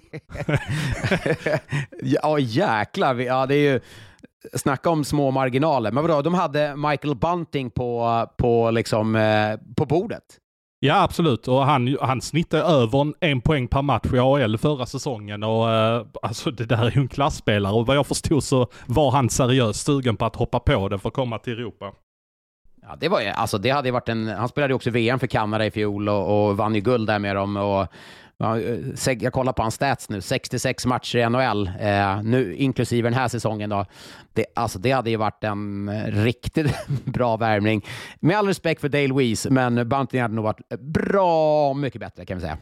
Speaker 2: Ja, jäklar. Ja, det är ju... Snacka om små marginaler. Men vadå, de hade Michael Bunting på bordet.
Speaker 3: Ja, absolut. Och han snittade över 1 poäng per match i AHL förra säsongen. Och alltså det där är ju en klassspelare. Och vad jag förstod så var han seriöst sugen på att hoppa på det för att komma till Europa.
Speaker 2: Ja, det var alltså det hade varit han spelade ju också VM för Kanada i fjol och vann ju guld där med dem och jag kollar på hans stats nu, 66 matcher i NHL nu inklusive den här säsongen då. Det hade ju varit en riktigt bra värvning. Med all respekt för Dale Weiss, men Bunting hade nog varit bra mycket bättre kan vi säga.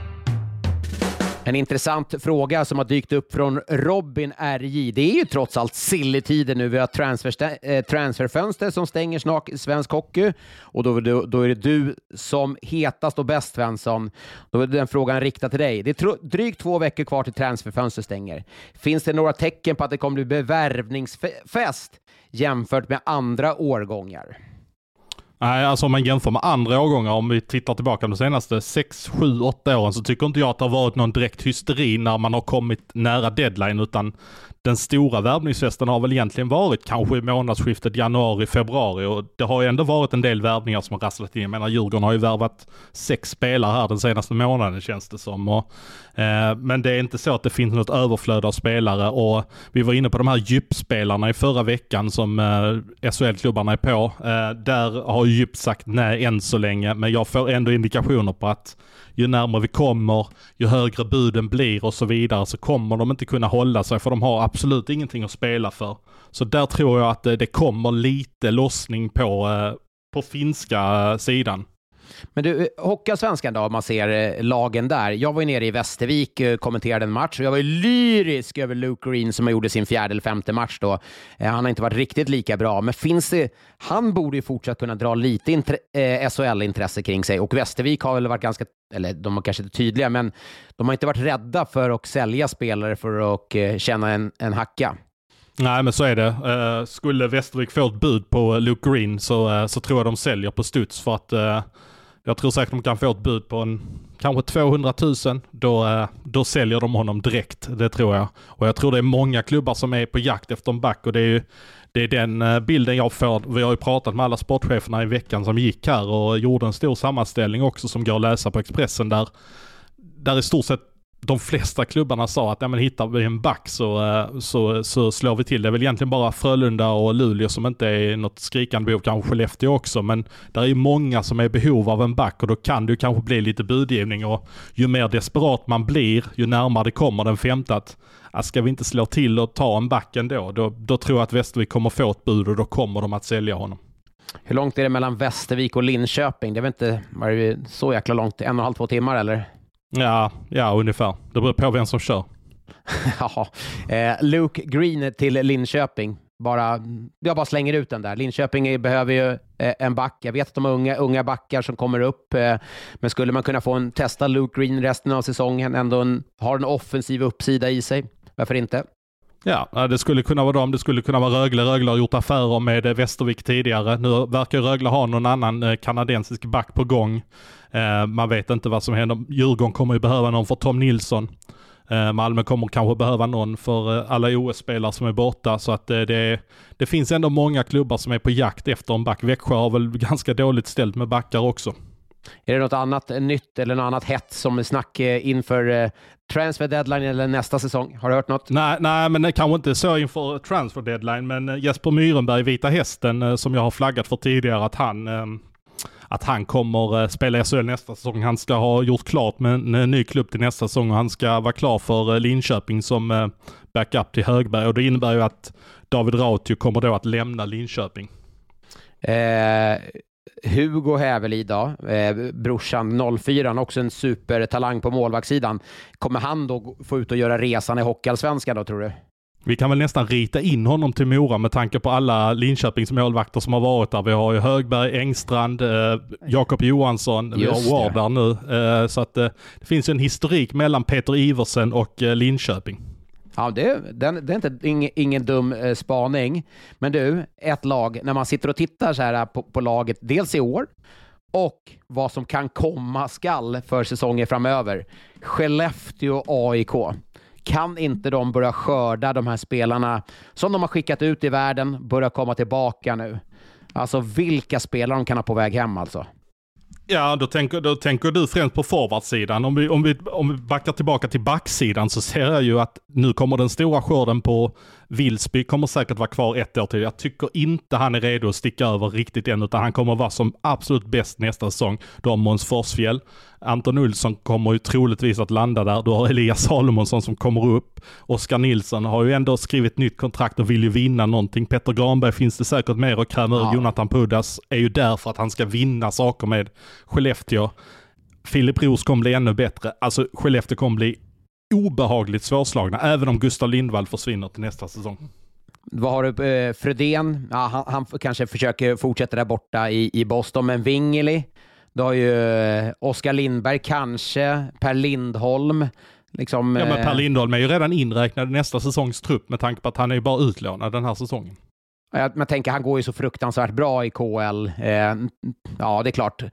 Speaker 2: En intressant fråga som har dykt upp från Robin RJ. Det är ju trots allt silly-tider nu. Vi har transferfönster som stänger snart i svensk hockey. Och då är det du som hetast och bäst, Svensson. Då är den frågan riktad till dig. Det är drygt 2 veckor kvar till transferfönster stänger. Finns det några tecken på att det kommer bli bevärvningsfest jämfört med andra årgångar?
Speaker 3: Nej, alltså om man jämför med andra årgångar, om vi tittar tillbaka de senaste 6, 7, 8 åren, så tycker inte jag att det har varit någon direkt hysteri när man har kommit nära deadline, utan den stora värvningsfesten har väl egentligen varit kanske i månadsskiftet januari-februari, och det har ju ändå varit en del värvningar som har rasslat in. Jag menar, Djurgården har ju värvat 6 spelare här den senaste månaden känns det som. Men det är inte så att det finns något överflöd av spelare, och vi var inne på de här djupspelarna i förra veckan som SHL-klubbarna är på. Där har djup sagt nej än så länge, men jag får ändå indikationer på att ju närmare vi kommer, ju högre buden blir och så vidare, så kommer de inte kunna hålla sig, för de har absolut ingenting att spela för. Så där tror jag att det kommer lite lossning på finska sidan.
Speaker 2: Men du, Hockeyallsvenskan då, om man ser lagen där. Jag var ju nere i Västervik och kommenterade en match, och jag var ju lyrisk över Luke Green som gjorde sin 4:e eller 5:e match då. Han har inte varit riktigt lika bra, men han borde ju fortsatt kunna dra lite SHL-intresse kring sig, och Västervik har väl varit ganska, eller de har kanske inte tydliga, men de har inte varit rädda för att sälja spelare för att tjäna en hacka.
Speaker 3: Nej, men så är det. Skulle Västervik få ett bud på Luke Green så tror jag de säljer på studs, för att jag tror säkert de kan få ett bud på kanske 200 000. Då säljer de honom direkt, det tror jag. Och jag tror det är många klubbar som är på jakt efter en back, och det är den bilden jag får. Vi har ju pratat med alla sportcheferna i veckan som gick här och gjorde en stor sammanställning också som går att läsa på Expressen, där i stort sett de flesta klubbarna sa att hittar vi en back så slår vi till. Det är väl egentligen bara Frölunda och Luleå som inte är något skrikande behov, kanske Skellefteå också, men där är ju många som är i behov av en back, och då kan det kanske bli lite budgivning, och ju mer desperat man blir, ju närmare det kommer den 5:e att ska vi inte slå till och ta en back ändå, då tror jag att Västervik kommer få ett bud, och då kommer de att sälja honom.
Speaker 2: Hur långt är det mellan Västervik och Linköping? Det är väl inte så jäkla långt, 1,5-2 timmar eller?
Speaker 3: Ja, ungefär. Det beror på vem som kör.
Speaker 2: Ja, Luke Green till Linköping. Jag bara slänger ut den där. Linköping behöver ju en back. Jag vet att de har unga backar som kommer upp. Men skulle man kunna få testa Luke Green resten av säsongen, ändå har en offensiv uppsida i sig. Varför inte?
Speaker 3: Ja, det skulle kunna vara dem. Det skulle kunna vara Rögle. Rögle har gjort affärer med Västervik tidigare. Nu verkar Rögle ha någon annan kanadensisk back på gång. Man vet inte vad som händer. Djurgården kommer ju behöva någon för Tom Nilsson. Malmö kommer kanske behöva någon för alla OS-spelare som är borta. Så att det finns ändå många klubbar som är på jakt efter en back. Växjö har väl ganska dåligt ställt med backar också.
Speaker 2: Är det något annat nytt eller något annat hett som snack inför transfer deadline eller nästa säsong? Har du hört något?
Speaker 3: Nej, men det kanske inte så inför transfer deadline, men Jesper Myrenberg, Vita Hästen, som jag har flaggat för tidigare, att han kommer spela i SHL nästa säsong. Han ska ha gjort klart med en ny klubb till nästa säsong, och han ska vara klar för Linköping som backup till Högberg, och det innebär ju att David Rautio kommer då att lämna Linköping.
Speaker 2: Hugo Hävelid då, brorsan 04, han också en supertalang på målvaktssidan. Kommer han då få ut och göra resan i Hockeyallsvenskan då, tror du?
Speaker 3: Vi kan väl nästan rita in honom till Mora med tanke på alla Linköpings målvakter som har varit där. Vi har ju Högberg, Engstrand, Jakob Johansson, vi har Ward där nu. Så att det finns en historik mellan Peter Iversen och Linköping.
Speaker 2: Ja, det är inte ingen dum spaning. Men du, ett lag, när man sitter och tittar så här på laget, dels i år och vad som kan komma skall för säsonger framöver. Skellefteå och AIK. Kan inte de börja skörda de här spelarna som de har skickat ut i världen, börja komma tillbaka nu? Alltså vilka spelare de kan ha på väg hem alltså?
Speaker 3: Ja, då tänker du främst på forwardsidan. Om vi backar tillbaka till backsidan, så ser jag ju att nu kommer den stora skörden på Wilsby kommer säkert vara kvar 1 år till. Jag tycker inte han är redo att sticka över riktigt än, utan han kommer vara som absolut bäst nästa säsong. Du har Måns Forsfjäll. Anton Olsson kommer ju troligtvis att landa där. Du har Elias Salomonsson som kommer upp. Oskar Nilsson har ju ändå skrivit nytt kontrakt och vill ju vinna någonting. Petter Granberg finns det säkert mer att kräma ur. Jonathan Pudas är ju där för att han ska vinna saker med Skellefteå. Filip Roos kommer bli ännu bättre. Alltså Skellefteå kommer bli obehagligt svårslagna, även om Gustav Lindvall försvinner till nästa säsong.
Speaker 2: Vad har du? Fredén, ja, han kanske försöker fortsätta där borta i Boston, men Wingeli, du har ju Oskar Lindberg kanske, Per Lindholm. Liksom,
Speaker 3: ja, men Per Lindholm är ju redan inräknad i nästa säsongs trupp med tanke på att han är ju bara utlånad den här säsongen.
Speaker 2: Jag tänker, han går ju så fruktansvärt bra i KL. Ja, det är klart.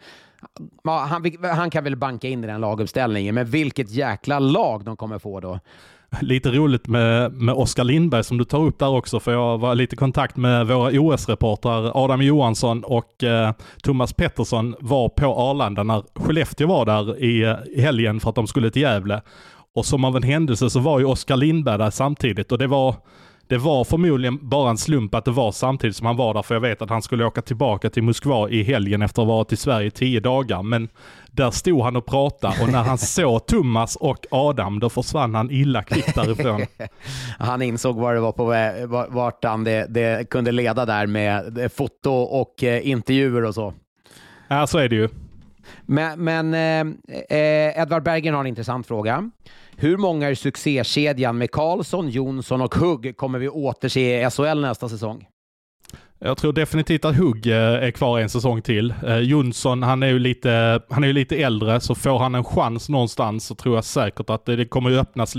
Speaker 2: Han kan väl banka in i den laguppställningen, men vilket jäkla lag de kommer få då.
Speaker 3: Lite roligt med Oskar Lindberg som du tar upp där också, för jag var lite i kontakt med våra OS-reportrar Adam Johansson och Thomas Pettersson var på Arlanda när Skellefteå var där i helgen för att de skulle till Gävle. Och som av en händelse så var ju Oskar Lindberg där samtidigt, och det var förmodligen bara en slump att det var samtidigt som han var där, för jag vet att han skulle åka tillbaka till Moskva i helgen efter att ha varit i Sverige i 10 dagar. Men där stod han och pratade, och när han såg Thomas och Adam, då försvann han illa kvickt därifrån.
Speaker 2: Han insåg vad det var på vartan det kunde leda där med foto och intervjuer och så.
Speaker 3: Ja, så är det ju.
Speaker 2: Men Edvard Bergen har en intressant fråga. Hur många i succékedjan med Karlsson, Jonsson och Hugg kommer vi återse i SHL nästa säsong?
Speaker 3: Jag tror definitivt att Hugg är kvar en säsong till. Jonsson, han är ju lite äldre, så får han en chans någonstans så tror jag säkert att det kommer ju öppnas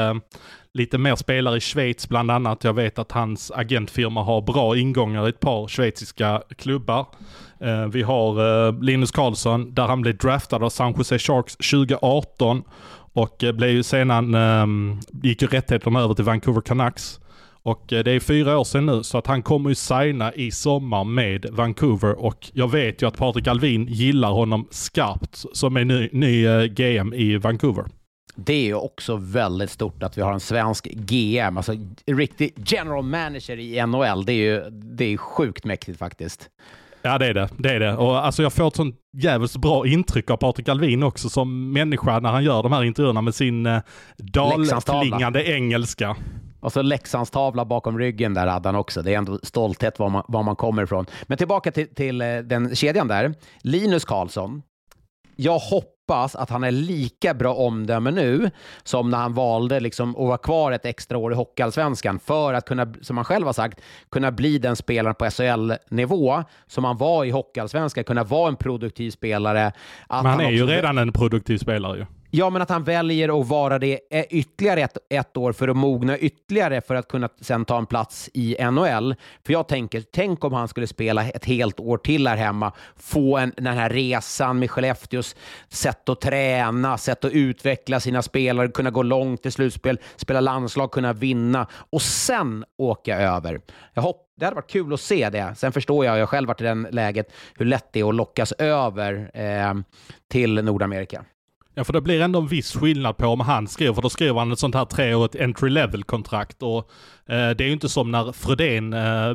Speaker 3: lite mer spelare i Schweiz bland annat. Jag vet att hans agentfirma har bra ingångar i ett par schweiziska klubbar. Vi har Linus Karlsson där han blev draftad av San Jose Sharks 2018 och blev ju sedan gick ju rättigheterna över till Vancouver Canucks. Och det är 4 år sedan nu, så att han kommer ju signa i sommar med Vancouver, och jag vet ju att Patrik Alvin gillar honom skarpt som är ny GM i Vancouver.
Speaker 2: Det är ju också väldigt stort att vi har en svensk GM, alltså riktig general manager i NHL. Det är sjukt mäktigt faktiskt.
Speaker 3: Ja, det är det. Och alltså jag får ett sånt jävligt bra intryck av Patrik Alvin också som människa när han gör de här intervjuerna med sin dalklingande engelska.
Speaker 2: Och så Leksandstavla bakom ryggen där hade han också. Det är ändå stolthet var man kommer ifrån. Men tillbaka till den kedjan där. Linus Karlsson. Jag hoppas att han är lika bra omdöme nu som när han valde liksom att vara kvar ett extra år i Hockeyallsvenskan för att kunna, som han själv har sagt, kunna bli den spelaren på SHL-nivå som han var i Hockeyallsvenskan, kunna vara en produktiv spelare.
Speaker 3: Men han är ju redan en produktiv spelare ju.
Speaker 2: Ja, men att han väljer att vara det ytterligare ett år för att mogna ytterligare för att kunna sen ta en plats i NHL. För jag tänker, tänk om han skulle spela ett helt år till här hemma, få den här resan med Skellefteås sätt att träna, sätt att utveckla sina spelare, kunna gå långt till slutspel, spela landslag, kunna vinna och sen åka över. Det hade varit kul att se det. Sen förstår jag själv varit i den läget hur lätt det är att lockas över till Nordamerika.
Speaker 3: Ja, för det blir ändå en viss skillnad på om han skriver, för då skriver han ett sånt här 3-årigt entry-level-kontrakt, och det är ju inte som när Fredén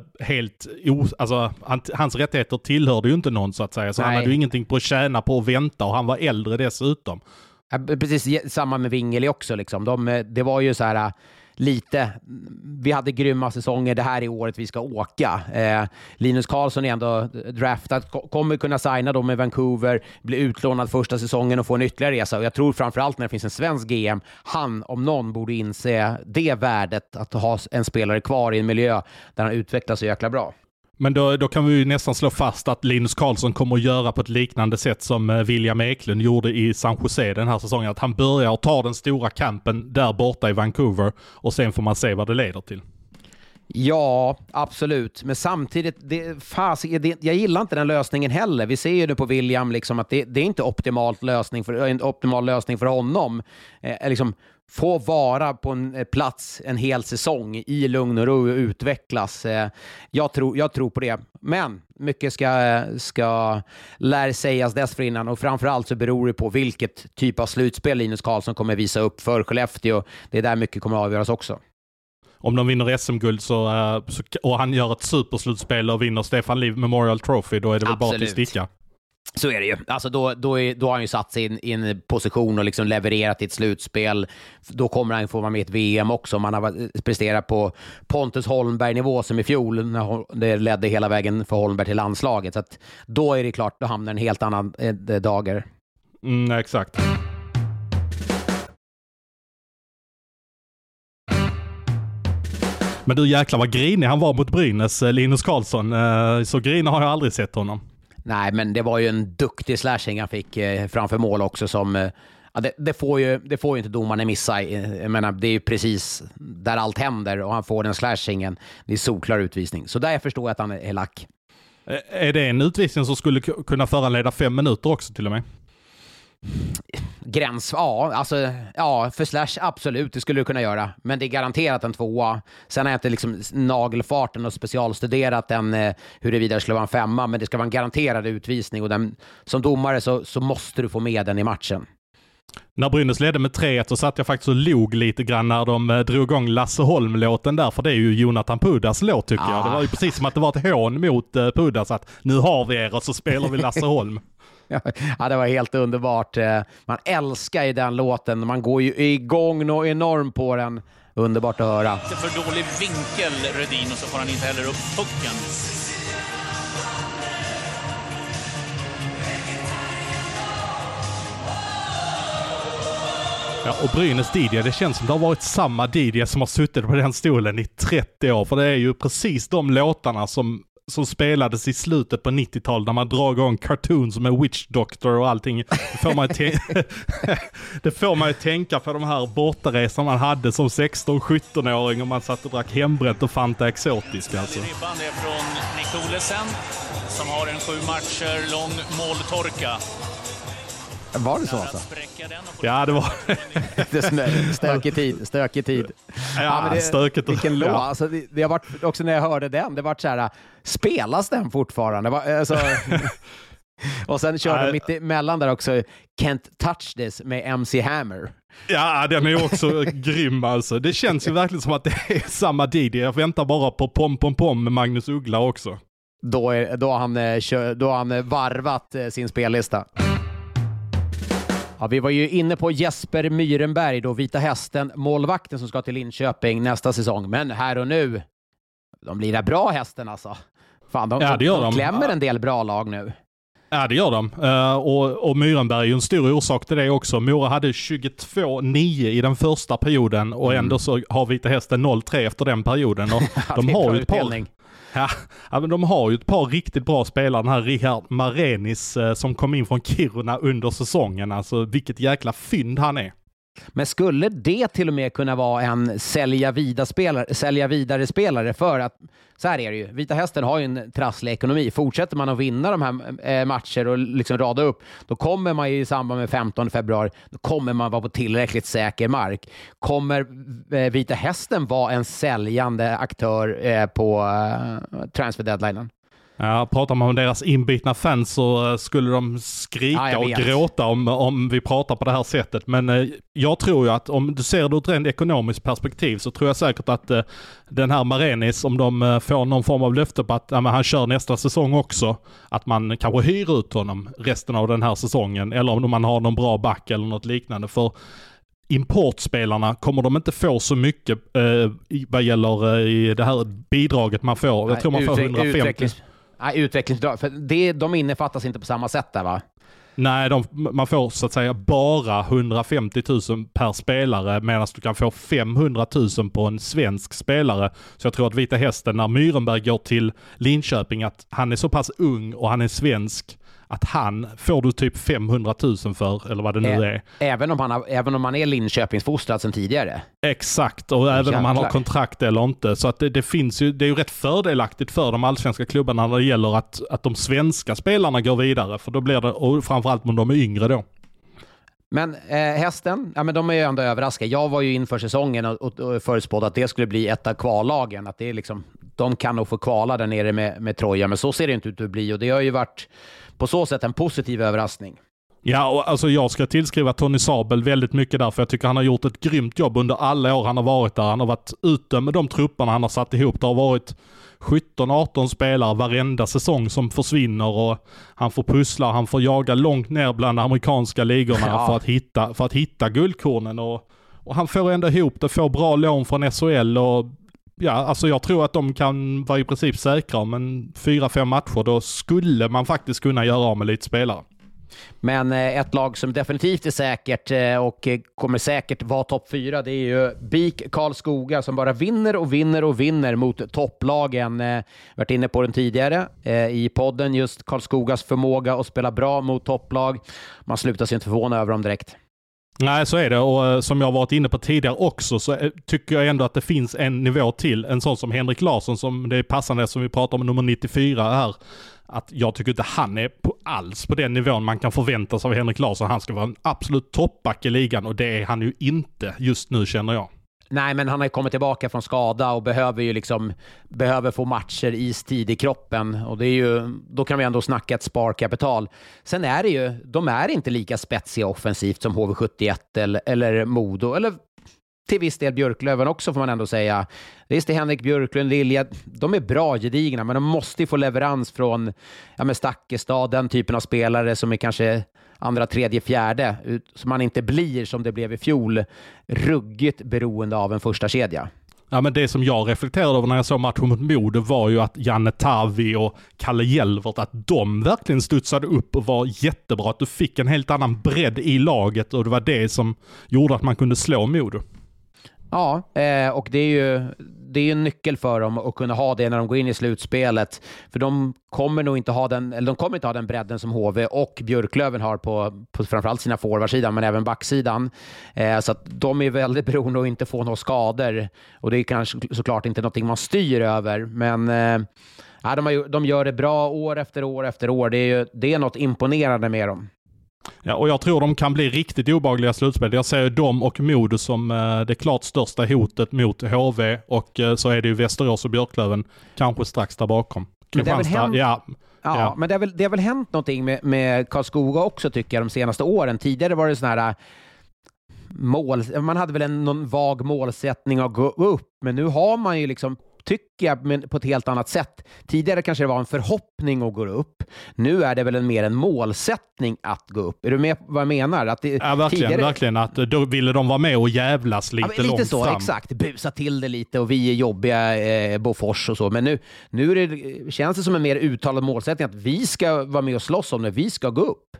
Speaker 3: hans rättigheter tillhörde ju inte någon så att säga, så han hade ju ingenting på att tjäna på att vänta, och han var äldre dessutom.
Speaker 2: Ja, precis, samma med Wingeli också liksom. Det var ju så här lite, vi hade grymma säsonger, det här är året vi ska åka. Linus Karlsson är ändå draftad, kommer kunna signa då med Vancouver, bli utlånad första säsongen och få en ytterligare resa. Och jag tror framförallt när det finns en svensk GM, han om någon borde inse det värdet att ha en spelare kvar i en miljö där han utvecklas så jäkla bra.
Speaker 3: Men då kan vi ju nästan slå fast att Linus Karlsson kommer att göra på ett liknande sätt som William Eklund gjorde i San Jose den här säsongen. Att han börjar ta den stora kampen där borta i Vancouver, och sen får man se vad det leder till.
Speaker 2: Ja, absolut. Men samtidigt, jag gillar inte den lösningen heller. Vi ser ju nu på William liksom att det är inte en optimal lösning för honom. Liksom få vara på en plats en hel säsong i lugn och ro och utvecklas. Jag tror på det. Men mycket ska lär sägas dessförinnan, och framförallt så beror det på vilket typ av slutspel Linus Karlsson kommer visa upp för Skellefteå. Det är där mycket kommer att avgöras också.
Speaker 3: om de vinner SM-guld och han gör ett superslutspel och vinner Stefan Liv Memorial Trophy, då är det väl bara till sticka.
Speaker 2: Så är det ju. Alltså då har han ju satt sig i en position och liksom levererat i ett slutspel. Då kommer han få vara med i ett VM också. Man har presterat på Pontus Holmberg-nivå som i fjol när det ledde hela vägen för Holmberg till landslaget. Så att då är det klart, då hamnar en helt annan dagar.
Speaker 3: Exakt. Men du jäklar vad grinig han var mot Brynäs, Linus Karlsson. Så grinig har jag aldrig sett honom.
Speaker 2: Nej, men det var ju en duktig slashing han fick framför mål också som... det får ju inte domaren missa. Jag menar, det är ju precis där allt händer och han får den slashingen. Det är solklar utvisning. Så där förstår jag att han är lack.
Speaker 3: Är det en utvisning som skulle kunna föranleda 5 minuter också till och med?
Speaker 2: Gräns, för slash absolut, det skulle du kunna göra, men det är garanterat en 2. Sen har jag inte liksom nagelfarten och specialstuderat den huruvida det skulle vara en 5, men det ska vara en garanterad utvisning och som domare så måste du få med den i matchen.
Speaker 3: När Brynäs ledde med 3-1 så satt jag faktiskt och log lite grann när de drog igång Lasse Holm-låten där, för det är ju Jonathan Pudas låt tycker jag. Det var ju precis som att det var ett hån mot Pudas att nu har vi er och så spelar vi Lasse Holm.
Speaker 2: Ja, det var helt underbart. Man älskar ju den låten. Man går ju igång något enormt på den. Underbart att höra.
Speaker 1: Lite för dålig vinkel, Rödin, och så får han inte heller upp pucken.
Speaker 3: Ja, och Brynäs Didier, det känns som det har varit samma Didier som har suttit på den stolen i 30 år. För det är ju precis de låtarna som spelades i slutet på 90-talet när man drar igång cartoons med Witch Doctor och allting. Det får man ju tänka på de här bortaresan man hade som 16-17-åring och man satt och drack hembränt och Fanta Exotisk. Alltså.
Speaker 1: Ribban är från Nick Olesen som har en 7 matcher lång måltorka.
Speaker 2: Var det så alltså?
Speaker 3: Ja, det var
Speaker 2: stökig tid.
Speaker 3: Ja, men
Speaker 2: stökigt. Vilken låt. Ja. Alltså, det har varit, också när jag hörde den, det var så här, spelas den fortfarande? Alltså, och sen körde de mitt emellan där också Can't Touch This med MC Hammer.
Speaker 3: Ja, den är också grym alltså. Det känns ju verkligen som att det är samma Didier. Jag väntar bara på Pom Pom Pom med Magnus Uggla också.
Speaker 2: Då har han varvat sin spellista. Ja, vi var ju inne på Jesper Myrenberg då, Vita Hästen, målvakten som ska till Linköping nästa säsong. Men här och nu, de blir där bra hästen alltså. Fan, de klämmer en del bra lag nu.
Speaker 3: Ja, det gör de. Och Myrenberg är ju en stor orsak till det också. Mora hade 22-9 i den första perioden och ändå så har Vita Hästen 0-3 efter den perioden. Och de har ju ett par... Ja, men de har ju ett par riktigt bra spelare. Den här Richard Marenis som kom in från Kiruna under säsongen. Alltså vilket jäkla fynd han är.
Speaker 2: Men skulle det till och med kunna vara en sälja vidare spelare för att, så här är det ju, Vita Hästen har ju en trasslig ekonomi. Fortsätter man att vinna de här matcher och liksom rada upp, då kommer man ju i samband med 15 februari, då kommer man vara på tillräckligt säker mark. Kommer Vita Hästen vara en säljande aktör på transfer deadlinen?
Speaker 3: Ja, pratar man om deras inbitna fans så skulle de skrika och gråta om vi pratar på det här sättet. Men jag tror ju att om du ser det ur ett rent ekonomiskt perspektiv så tror jag säkert att den här Marenis, om de får någon form av löfte på att han kör nästa säsong också, att man kanske hyr ut honom resten av den här säsongen, eller om man har någon bra back eller något liknande. För importspelarna kommer de inte få så mycket vad gäller i det här bidraget man får. Jag tror man får 150.
Speaker 2: Nej, utvecklingsbidrag. För de innefattas inte på samma sätt där, va?
Speaker 3: Nej, man får så att säga bara 150 000 per spelare medan du kan få 500 000 på en svensk spelare. Så jag tror att Vita Hästen, när Myrenberg går till Linköping, att han är så pass ung och han är svensk att han får du typ 500 000 för, eller vad det nu är.
Speaker 2: Även om han är Linköpingsfostrad sedan tidigare.
Speaker 3: Exakt, och även om han har kontrakt eller inte. Så att det finns ju, det är ju rätt fördelaktigt för de allsvenska klubbarna när det gäller att de svenska spelarna går vidare. För då blir det, och framförallt om de är yngre då.
Speaker 2: Men Hästen, ja men de är ju ändå överraskade. Jag var ju inför säsongen och förutspådde att det skulle bli ett av kvallagen. Att det är liksom, de kan nog få kvala där nere med Troja, men så ser det inte ut att bli. Och det har ju varit på så sätt en positiv överraskning.
Speaker 3: Ja, och alltså jag ska tillskriva Tony Sabel väldigt mycket där, för jag tycker han har gjort ett grymt jobb under alla år han har varit där. Han har varit ute med de trupperna han har satt ihop. Det har varit 17-18 spelare varenda säsong som försvinner, och han får pussla, han får jaga långt ner bland de amerikanska ligorna för att hitta guldkornen, och han får ändå ihop det, får bra lån från SHL, och ja, alltså jag tror att de kan vara i princip säkra, men 4-5 matcher då skulle man faktiskt kunna göra av med lite spelare.
Speaker 2: Men ett lag som definitivt är säkert och kommer säkert vara topp 4, det är ju BIK Karlskoga som bara vinner och vinner och vinner mot topplagen. Varit inne på den tidigare i podden, just Karlskogas förmåga att spela bra mot topplag. Man slutar sig inte förvåna över dem direkt.
Speaker 3: Nej, så är det, och som jag varit inne på tidigare också, så tycker jag ändå att det finns en nivå till. En sån som Henrik Larsson, som det är passande som vi pratar om, nummer 94 här. Att jag tycker inte han är alls på den nivån man kan förvänta sig av Henrik Larsson. Han ska vara en absolut toppback i ligan, och det är han ju inte just nu, känner jag.
Speaker 2: Nej, men han har kommit tillbaka från skada och behöver få matcher istid i kroppen, och det är ju, då kan vi ändå snacka ett sparkapital. Sen är det ju, de är inte lika spetsiga offensivt som HV71 eller Modo, eller till viss del Björklöven också, får man ändå säga. Visst är Henrik Björklund, Lilja, de är bra gedigna, men de måste ju få leverans från Stakkestad, den typen av spelare som är kanske andra, tredje, fjärde, så man inte blir som det blev i fjol, ruggigt beroende av en första kedja.
Speaker 3: Ja, men det som jag reflekterade över när jag såg matchen mot Modo var ju att Janne Tavi och Kalle Jelvert, att de verkligen studsade upp och var jättebra. Att du fick en helt annan bredd i laget, och det var det som gjorde att man kunde slå Modo.
Speaker 2: Ja, och det är ju en nyckel för dem att kunna ha det när de går in i slutspelet. För de kommer nog inte ha den bredden som HV och Björklöven har på framförallt sina forwardsidan, men även backsidan. Så att de är väldigt beroende att inte få några skador. Och det är kanske såklart inte någonting man styr över. Men de gör det bra år efter år efter år. Det är något imponerande med dem.
Speaker 3: Ja, och jag tror de kan bli riktigt obehagliga slutspel. Jag ser dem och Modo som det klart största hotet mot HV, och så är det ju Västerås och Björklöven kanske strax där bakom.
Speaker 2: Men det har väl hänt någonting med Karlskoga också, tycker jag, de senaste åren. Tidigare var det sån här man hade väl någon vag målsättning att gå upp, men nu har man ju liksom, tycker jag, men på ett helt annat sätt. Tidigare kanske det var en förhoppning att gå upp. Nu är det väl mer en målsättning att gå upp. Är du med vad jag menar? Att
Speaker 3: verkligen. Att då ville de vara med och jävlas lite långt så, fram.
Speaker 2: Exakt. Busa till det lite, och vi är jobbiga Bofors och så. Men nu känns det som en mer uttalad målsättning att vi ska vara med och slåss om det. Vi ska gå upp.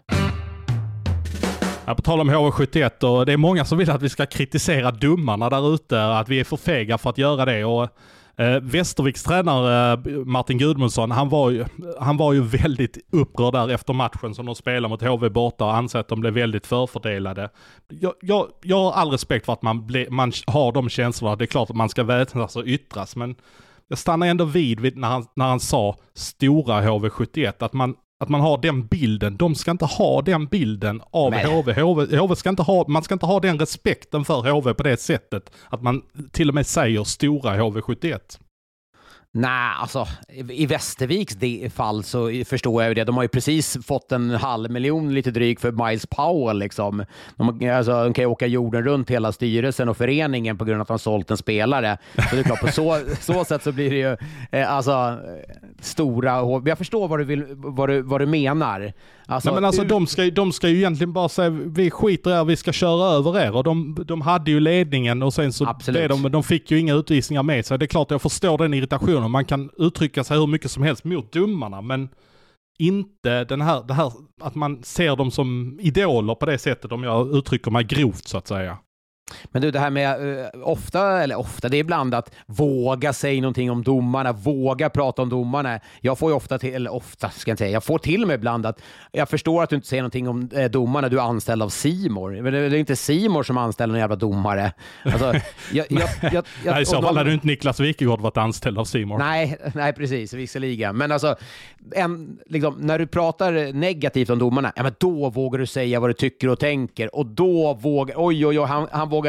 Speaker 3: På tal om HV71, och det är många som vill att vi ska kritisera domarna där ute, att vi är för fega för att göra det, och Västerviks tränare Martin Gudmundsson, han var ju väldigt upprörd där efter matchen som de spelade mot HV borta, och ansett att de blev väldigt förfördelade. Jag har all respekt för att man har de känslorna. Det är klart att man ska vätnas och yttras, men jag stannar ändå vid när han sa stora HV71, att man har den bilden. De ska inte ha den bilden av HV ska inte ha, man ska inte ha den respekten för HV på det sättet att man till och med säger stora HV71.
Speaker 2: Nej, alltså i Västerviks fall så förstår jag ju det. De har ju precis fått 500 000 lite dryg för Miles Powell liksom. De kan ju åka jorden runt hela styrelsen och föreningen på grund av att de har sålt en spelare. Så det är klart, på så sätt så blir det ju stora. Jag förstår vad du menar. Alltså,
Speaker 3: nej, men alltså de ska ju egentligen bara säga vi skiter här, vi ska köra över er, och de hade ju ledningen, och sen så de fick ju inga utvisningar med sig. Det är klart jag förstår den irritationen. Man kan uttrycka sig hur mycket som helst mot domarna, men inte det här att man ser dem som idoler på det sättet, om jag uttrycker mig grovt så att säga.
Speaker 2: Men du, det här med ofta, det är ibland att våga säga någonting om domarna, våga prata om domarna. Jag får ju jag får till mig ibland att jag förstår att du inte säger någonting om domarna, du är anställd av C More. Men det är inte C More som anställer någon jävla domare. Alltså,
Speaker 3: nej, i så fall hade du inte Niklas Wikegård varit anställd av C More.
Speaker 2: Nej, precis, visserligen. Men alltså, när du pratar negativt om domarna, men då vågar du säga vad du tycker och tänker, och då vågar, han vågar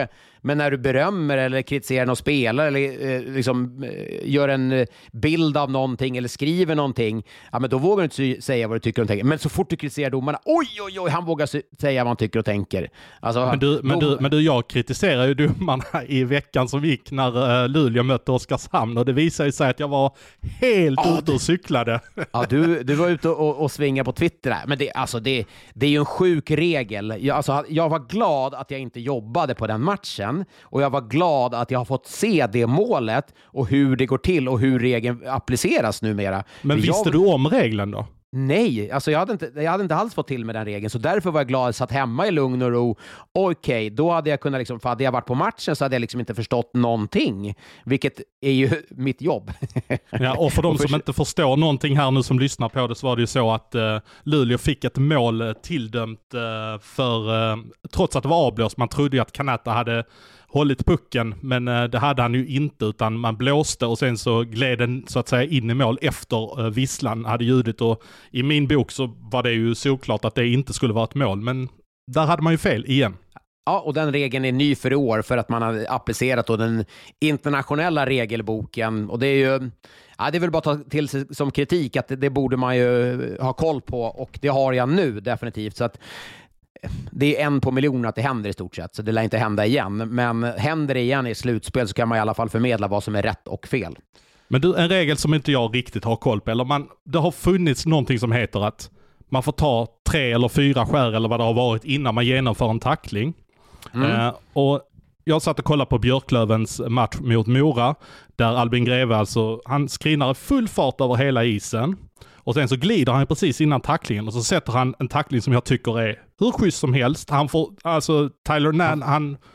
Speaker 2: Men när du berömmer eller kritiserar någon spelare eller gör en bild av någonting eller skriver någonting, ja, men då vågar du inte säga vad du tycker och tänker. Men så fort du kritiserar domarna, oj, han vågar säga vad han tycker och tänker. Alltså,
Speaker 3: men du, jag kritiserar ju domarna i veckan som gick när Luleå mötte Oskarshamn, och det visade sig att jag var helt ute och cyklade.
Speaker 2: Ja, du var ute och svingade på Twitter där. Men det är ju en sjuk regel. Jag var glad att jag inte jobbade på den matchen, och jag var glad att jag har fått se det målet och hur det går till och hur regeln appliceras numera.
Speaker 3: Men visste du om regeln då?
Speaker 2: Nej, alltså jag hade inte alls fått till med den regeln, så därför var jag glad att jag satt hemma i lugn och ro. Okej, då hade jag kunnat för hade jag varit på matchen så hade jag inte förstått någonting, vilket är ju mitt jobb.
Speaker 3: Ja, och för de som inte förstår någonting här nu som lyssnar på det, så var det ju så att Luleå fick ett mål tilldömt trots att det var avblåst. Man trodde ju att Kanata hade hållit pucken, men det hade han ju inte, utan man blåste och sen så gled den så att säga in i mål efter visslan hade ljudit, och i min bok så var det ju såklart att det inte skulle vara ett mål, men där hade man ju fel igen.
Speaker 2: Ja, och den regeln är ny för i år för att man har applicerat då den internationella regelboken, och det är ju det är väl bara att ta till sig som kritik att det borde man ju ha koll på, och det har jag nu definitivt, så att det är 1 på miljoner att det händer i stort sett, så det lär inte hända igen. Men händer det igen i slutspel så kan man i alla fall förmedla vad som är rätt och fel. Men
Speaker 3: du, en regel som inte jag riktigt har koll på, eller det har funnits någonting som heter att man får ta 3 eller 4 skär eller vad det har varit innan man genomför en tackling. Och jag satt och kollade på Björklövens match mot Mora, där Albin Greve han skrinar full fart över hela isen. Och sen så glider han precis innan tacklingen, och så sätter han en tackling som jag tycker är hur schysst som helst. Han får, Tyler Nann,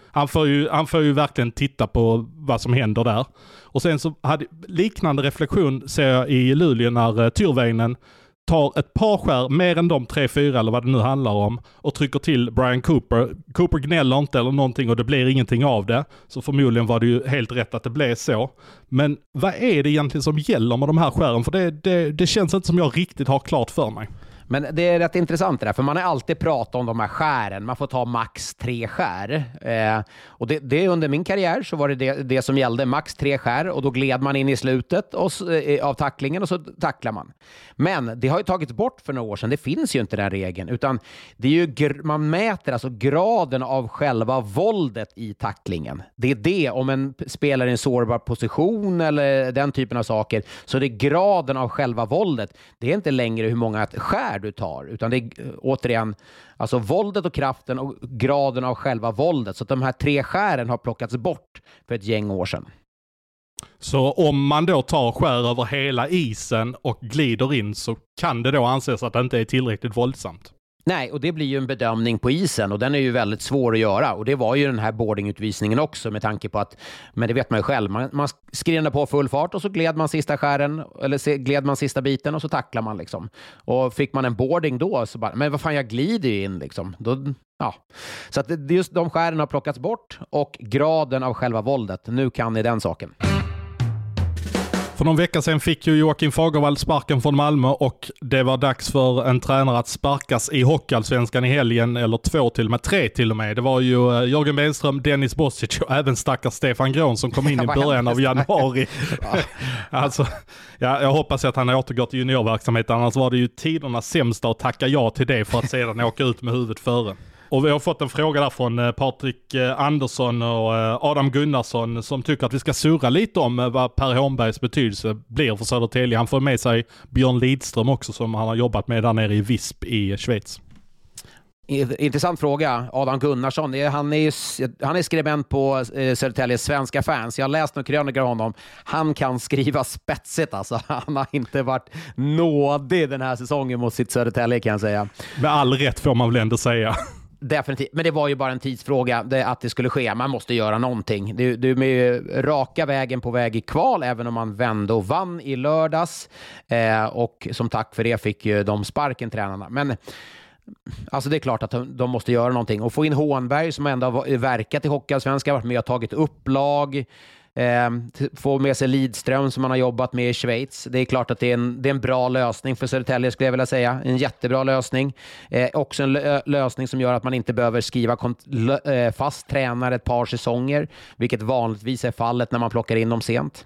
Speaker 3: han får ju verkligen titta på vad som händer där. Och sen så hade liknande reflektion ser jag i Luleå när Tyrväinen tar ett par skär, mer än de 3-4 eller vad det nu handlar om, och trycker till Brian Cooper. Cooper gnäller inte eller någonting och det blir ingenting av det. Så förmodligen var det ju helt rätt att det blev så. Men vad är det egentligen som gäller med de här skären? För det känns inte som jag riktigt har klart för mig.
Speaker 2: Men det är rätt intressant det där, för man har alltid pratat om de här skären. Man får ta max 3 skär. Och det under min karriär så var det som gällde, max 3 skär. Och då gled man in i slutet av tacklingen och så tacklar man. Men det har ju tagits bort för några år sedan. Det finns ju inte den regeln. Utan det är ju, man mäter alltså graden av själva våldet i tacklingen. Det är det, om en spelare i en sårbar position eller den typen av saker. Så det är graden av själva våldet. Det är inte längre hur många skär du tar, utan det är återigen alltså våldet och kraften och graden av själva våldet. Så att de här 3 skären har plockats bort för ett gäng år sedan.
Speaker 3: Så om man då tar skär över hela isen och glider in, så kan det då anses att det inte är tillräckligt våldsamt?
Speaker 2: Nej, och det blir ju en bedömning på isen, och den är ju väldigt svår att göra, och det var ju den här boardingutvisningen också, med tanke på att, men det vet man ju själv, man skrinade på full fart och så gled man sista skären, eller gled man sista biten och så tacklar man liksom. Och fick man en boarding då så bara, men vad fan, jag glider ju in liksom. Då, ja. Så att just de skären har plockats bort, och graden av själva våldet, nu kan ni den saken.
Speaker 3: För någon vecka sedan fick ju Joakim Fagervall sparken från Malmö, och det var dags för en tränare att sparkas i Hockeyallsvenskan i helgen, eller 2 till och med 3 till och med. Det var ju Jörgen Benström, Dennis Bosic och även stackars Stefan Grån som kom in i början av januari. Alltså, ja, jag hoppas att han återgår till juniorverksamhet, annars var det ju tidernas sämsta att tacka ja till det för att sedan åka ut med huvudet före. Och vi har fått en fråga där från Patrik Andersson och Adam Gunnarsson som tycker att vi ska surra lite om vad Per Holmbergs betydelse blir för Södertälje. Han får med sig Björn Lidström också, som han har jobbat med där nere i Visp i Schweiz.
Speaker 2: Intressant fråga. Adam Gunnarsson, han är skribent på Södertäljes svenska fans. Jag har läst några krönikor av honom. Han kan skriva spetsigt alltså. Han har inte varit nådig den här säsongen mot sitt Södertälje, kan jag säga.
Speaker 3: Med all rätt får man väl ändå säga.
Speaker 2: Definitivt, men det var ju bara en tidsfråga att det skulle ske. Man måste göra någonting. Du är med raka vägen på väg i kval, även om man vände och vann i lördags. Och som tack för det fick ju de sparken, tränarna. Men alltså det är klart att de måste göra någonting. Och få in Hånberg som ändå har verkat i Hockeyallsvenskan, varit med och tagit upp lag. Få med sig Lidström som man har jobbat med i Schweiz. Det är klart att det är en bra lösning för Södertälje, skulle jag vilja säga. En jättebra lösning. Också en lösning som gör att man inte behöver skriva fast tränare ett par säsonger, vilket vanligtvis är fallet när man plockar in dem sent.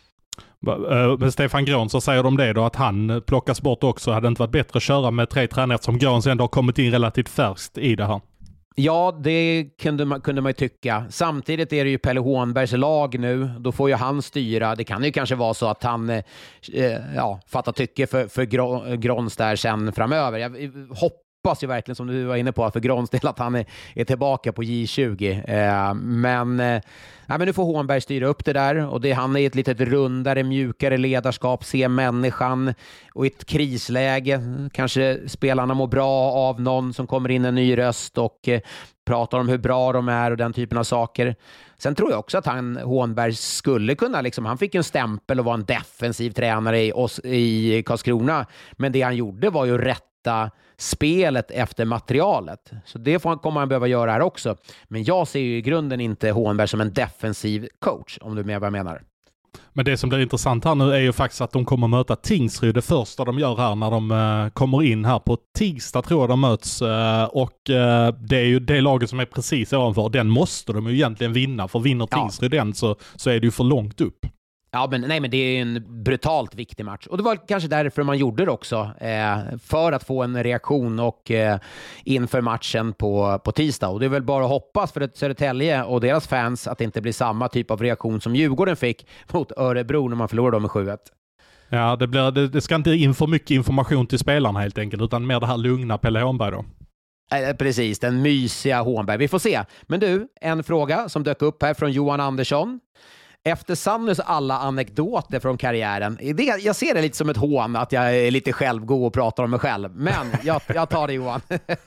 Speaker 3: Stefan Gråns, så säger de det då, att han plockas bort också. Hade det inte varit bättre att köra med 3 tränare eftersom Gråns ändå har kommit in relativt färskt i det här?
Speaker 2: Ja, det kunde man ju tycka. Samtidigt är det ju Pelle Hånbergs lag nu. Då får ju han styra. Det kan ju kanske vara så att han fattar tycke för Gråns där sen framöver. Jag hoppas ju verkligen, som du var inne på, för Gråns del att han är tillbaka på J20. Men nu får Hånberg styra upp det där, och han är i ett litet rundare, mjukare ledarskap, se människan, och i ett krisläge kanske spelarna mår bra av någon som kommer in en ny röst och pratar om hur bra de är och den typen av saker. Sen tror jag också att Hånberg skulle kunna, han fick en stämpel och var en defensiv tränare i Karlskrona, men det han gjorde var ju rätta spelet efter materialet. Så det kommer han behöva göra här också. Men jag ser ju i grunden inte Hånberg som en defensiv coach, om du med vad jag menar.
Speaker 3: Men det som blir intressant här nu är ju faktiskt att de kommer möta Tingsryd, det första de gör här när de kommer in här på tisdag, tror jag de möts, och det är ju det laget som är precis ovanför. Den måste de ju egentligen vinna, för vinner Tingsryd den så är det ju för långt upp.
Speaker 2: Ja, men det är en brutalt viktig match. Och det var kanske därför man gjorde det också. För att få en reaktion och inför matchen på tisdag. Och det är väl bara att hoppas för Södertälje och deras fans att det inte blir samma typ av reaktion som Djurgården fick mot Örebro när man förlorade dem med 7-1.
Speaker 3: Ja, det ska inte in för mycket information till spelarna helt enkelt, utan mer det här lugna Pelle Hånberg då.
Speaker 2: Precis, den mysiga Hånberg. Vi får se. Men du, en fråga som dök upp här från Johan Andersson. Efter Sannus alla anekdoter från karriären, jag ser det lite som ett hån att jag är lite självgod och pratar om mig själv, men jag tar det, Johan.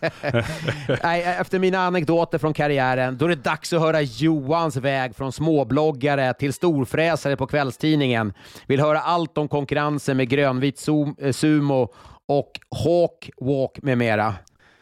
Speaker 2: Efter mina anekdoter från karriären, då är det dags att höra Johans väg från småbloggare till storfräsare på kvällstidningen. Vill höra allt om konkurrensen med grönvit sumo och Hawk Walk med mera.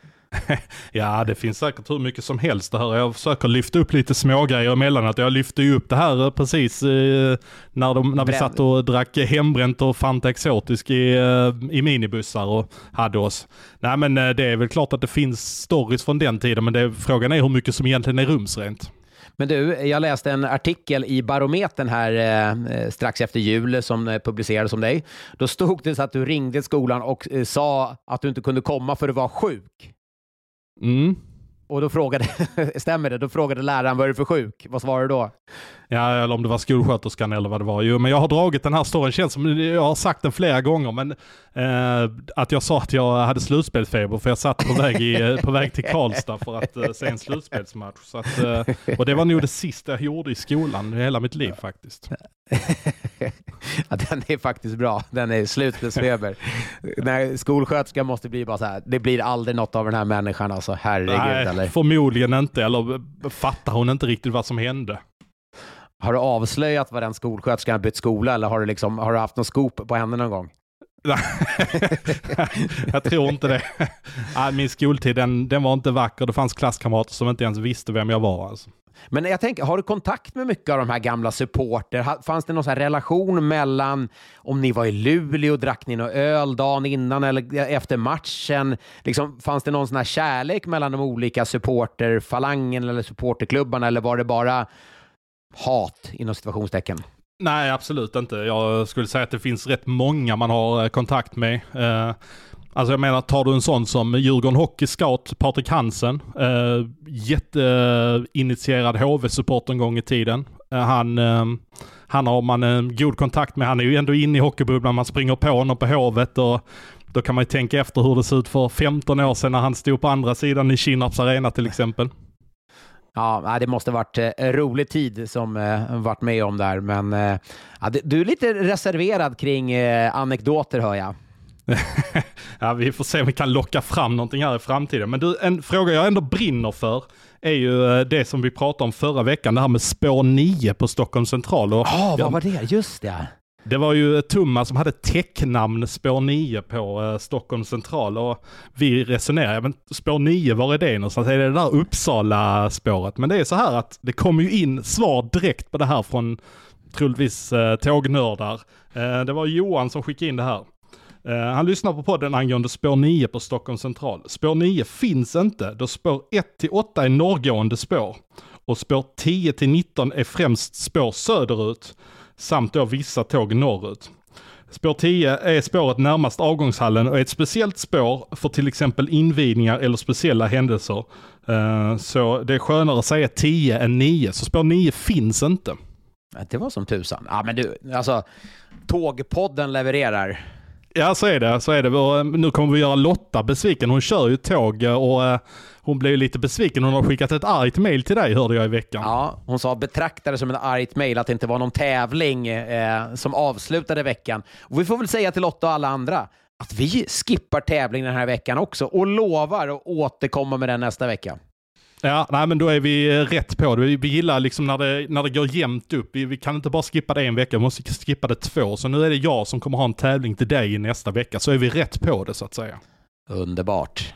Speaker 3: Ja, det finns säkert hur mycket som helst det här. Jag försöker lyfta upp lite smågrejer emellanåt. Jag lyfte ju upp det här precis när vi satt och drack hembränt och Fanta Exotisk i minibussar och hade oss. Nej, men det är väl klart att det finns stories från den tiden, men frågan är hur mycket som egentligen är rumsrent.
Speaker 2: Men du, jag läste en artikel i Barometern här strax efter jul som publicerades om dig. Då stod det så att du ringde till skolan och sa att du inte kunde komma för att du var sjuk.
Speaker 3: Mm.
Speaker 2: Och då stämmer det? Då frågade läraren, vad är du för sjuk? Vad svarade du då?
Speaker 3: Ja, eller om det var skolsköterskan eller vad det var. Jo, men jag har dragit den här storyn, känns som jag har sagt den flera gånger, men att jag sa att jag hade slutspelsfeber för jag satt på väg till Karlstad för att se en slutspelsmatch. Så att, och det var nog det sista jag gjorde i skolan i hela mitt liv faktiskt.
Speaker 2: Ja, den är faktiskt bra. Den är slutspelsfeber. När skolsköterskan måste bli bara så här, det blir aldrig något av den här människan, alltså herregud.
Speaker 3: Nej,
Speaker 2: eller?
Speaker 3: Förmodligen inte, eller fattar hon inte riktigt vad som hände.
Speaker 2: Har du avslöjat vad den skolsköterskan har bytt skola, eller har du haft någon scoop på henne någon gång?
Speaker 3: Jag tror inte det. Min skoltid, den var inte vacker. Det fanns klasskamrater som inte ens visste vem jag var. Alltså.
Speaker 2: Men jag tänker, har du kontakt med mycket av de här gamla supporter? Fanns det någon sån här relation mellan om ni var i Luleå och drack ni någon öl dagen innan eller efter matchen? Fanns det någon sån här kärlek mellan de olika supporterfalangen eller supporterklubbarna, eller var det bara hat inom situationstecken?
Speaker 3: Nej, absolut inte. Jag skulle säga att det finns rätt många man har kontakt med. Alltså jag menar, tar du en sån som Djurgården Hockey Scout, Patrik Hansen, jätteinitierad HV-support en gång i tiden. Han har man en god kontakt med. Han är ju ändå inne i hockeybubblan. Man springer på honom på Hovet, och då kan man ju tänka efter hur det ser ut för 15 år sedan när han stod på andra sidan i Kinnarps arena till exempel.
Speaker 2: Ja, det måste varit en rolig tid som varit med om där. Men du är lite reserverad kring anekdoter, hör jag.
Speaker 3: Ja, vi får se om vi kan locka fram någonting här i framtiden. Men du, en fråga jag ändå brinner för är ju det som vi pratade om förra veckan, det här med spår 9 på Stockholm central.
Speaker 2: Vad var det? Just det.
Speaker 3: Det var ju Tumma som hade täcknamn spår 9 på Stockholm central, och vi resonerade, men spår 9, var är det någonstans? Är det där Uppsala spåret? Men det är så här att det kommer ju in svar direkt på det här från troligtvis tågnördar. Det var Johan som skickade in det här. Han lyssnar på podden angående spår 9 på Stockholm central. Spår 9 finns inte då spår 1-8 är norrgående spår. Och spår 10-19 är främst spår söderut samt då vissa tåg norrut. Spår 10 är spåret närmast avgångshallen och är ett speciellt spår för till exempel invigningar eller speciella händelser. Så det är skönare att säga 10 än 9. Så spår 9 finns inte.
Speaker 2: Det var som tusan. Ja, men du, alltså, tågpodden levererar.
Speaker 3: Ja, så är det. Nu kommer vi göra Lotta besviken. Hon kör ju tåg och hon blev lite besviken. Hon har skickat ett argt mejl till dig, hörde jag i veckan.
Speaker 2: Ja, hon sa betraktade som en argt mejl att det inte var någon tävling som avslutade veckan. Och vi får väl säga till Lotta och alla andra att vi skippar tävlingen den här veckan också och lovar att återkomma med den nästa vecka.
Speaker 3: Ja, nej, men då är vi rätt på det. Vi gillar liksom när det går jämnt upp. Vi kan inte bara skippa det en vecka, vi måste skippa det 2. Så nu är det jag som kommer ha en tävling till dig nästa vecka. Så är vi rätt på det, så att säga.
Speaker 2: Underbart.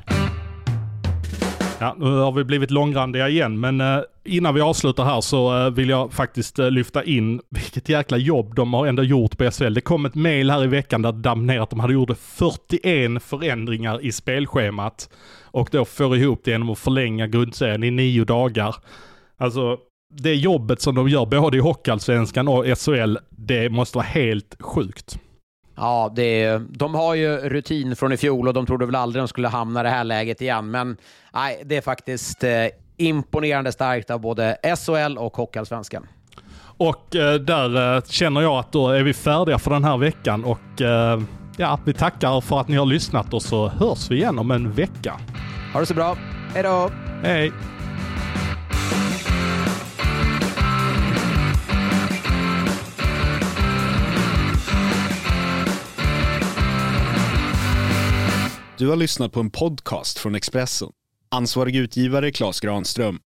Speaker 3: Ja, nu har vi blivit långrandiga igen, men innan vi avslutar här så vill jag faktiskt lyfta in vilket jäkla jobb de har ändå gjort på SHL. Det kom ett mejl här i veckan där det damp ner att de hade gjort 41 förändringar i spelschemat och då får ihop det genom att förlänga grundserien i 9 dagar. Alltså, det jobbet som de gör både i Hockeyallsvenskan och SHL, det måste vara helt sjukt.
Speaker 2: Ja, de har ju rutin från i fjol och de trodde väl aldrig de skulle hamna i det här läget igen. Men nej, det är faktiskt imponerande starkt av både SHL och Hockeyallsvenskan.
Speaker 3: Och där känner jag att då är vi färdiga för den här veckan. Och ja, vi tackar för att ni har lyssnat och så hörs vi igen om en vecka.
Speaker 2: Ha det så bra. Hej då!
Speaker 3: Hej!
Speaker 5: Du har lyssnat på en podcast från Expressen. Ansvarig utgivare Claes Granström.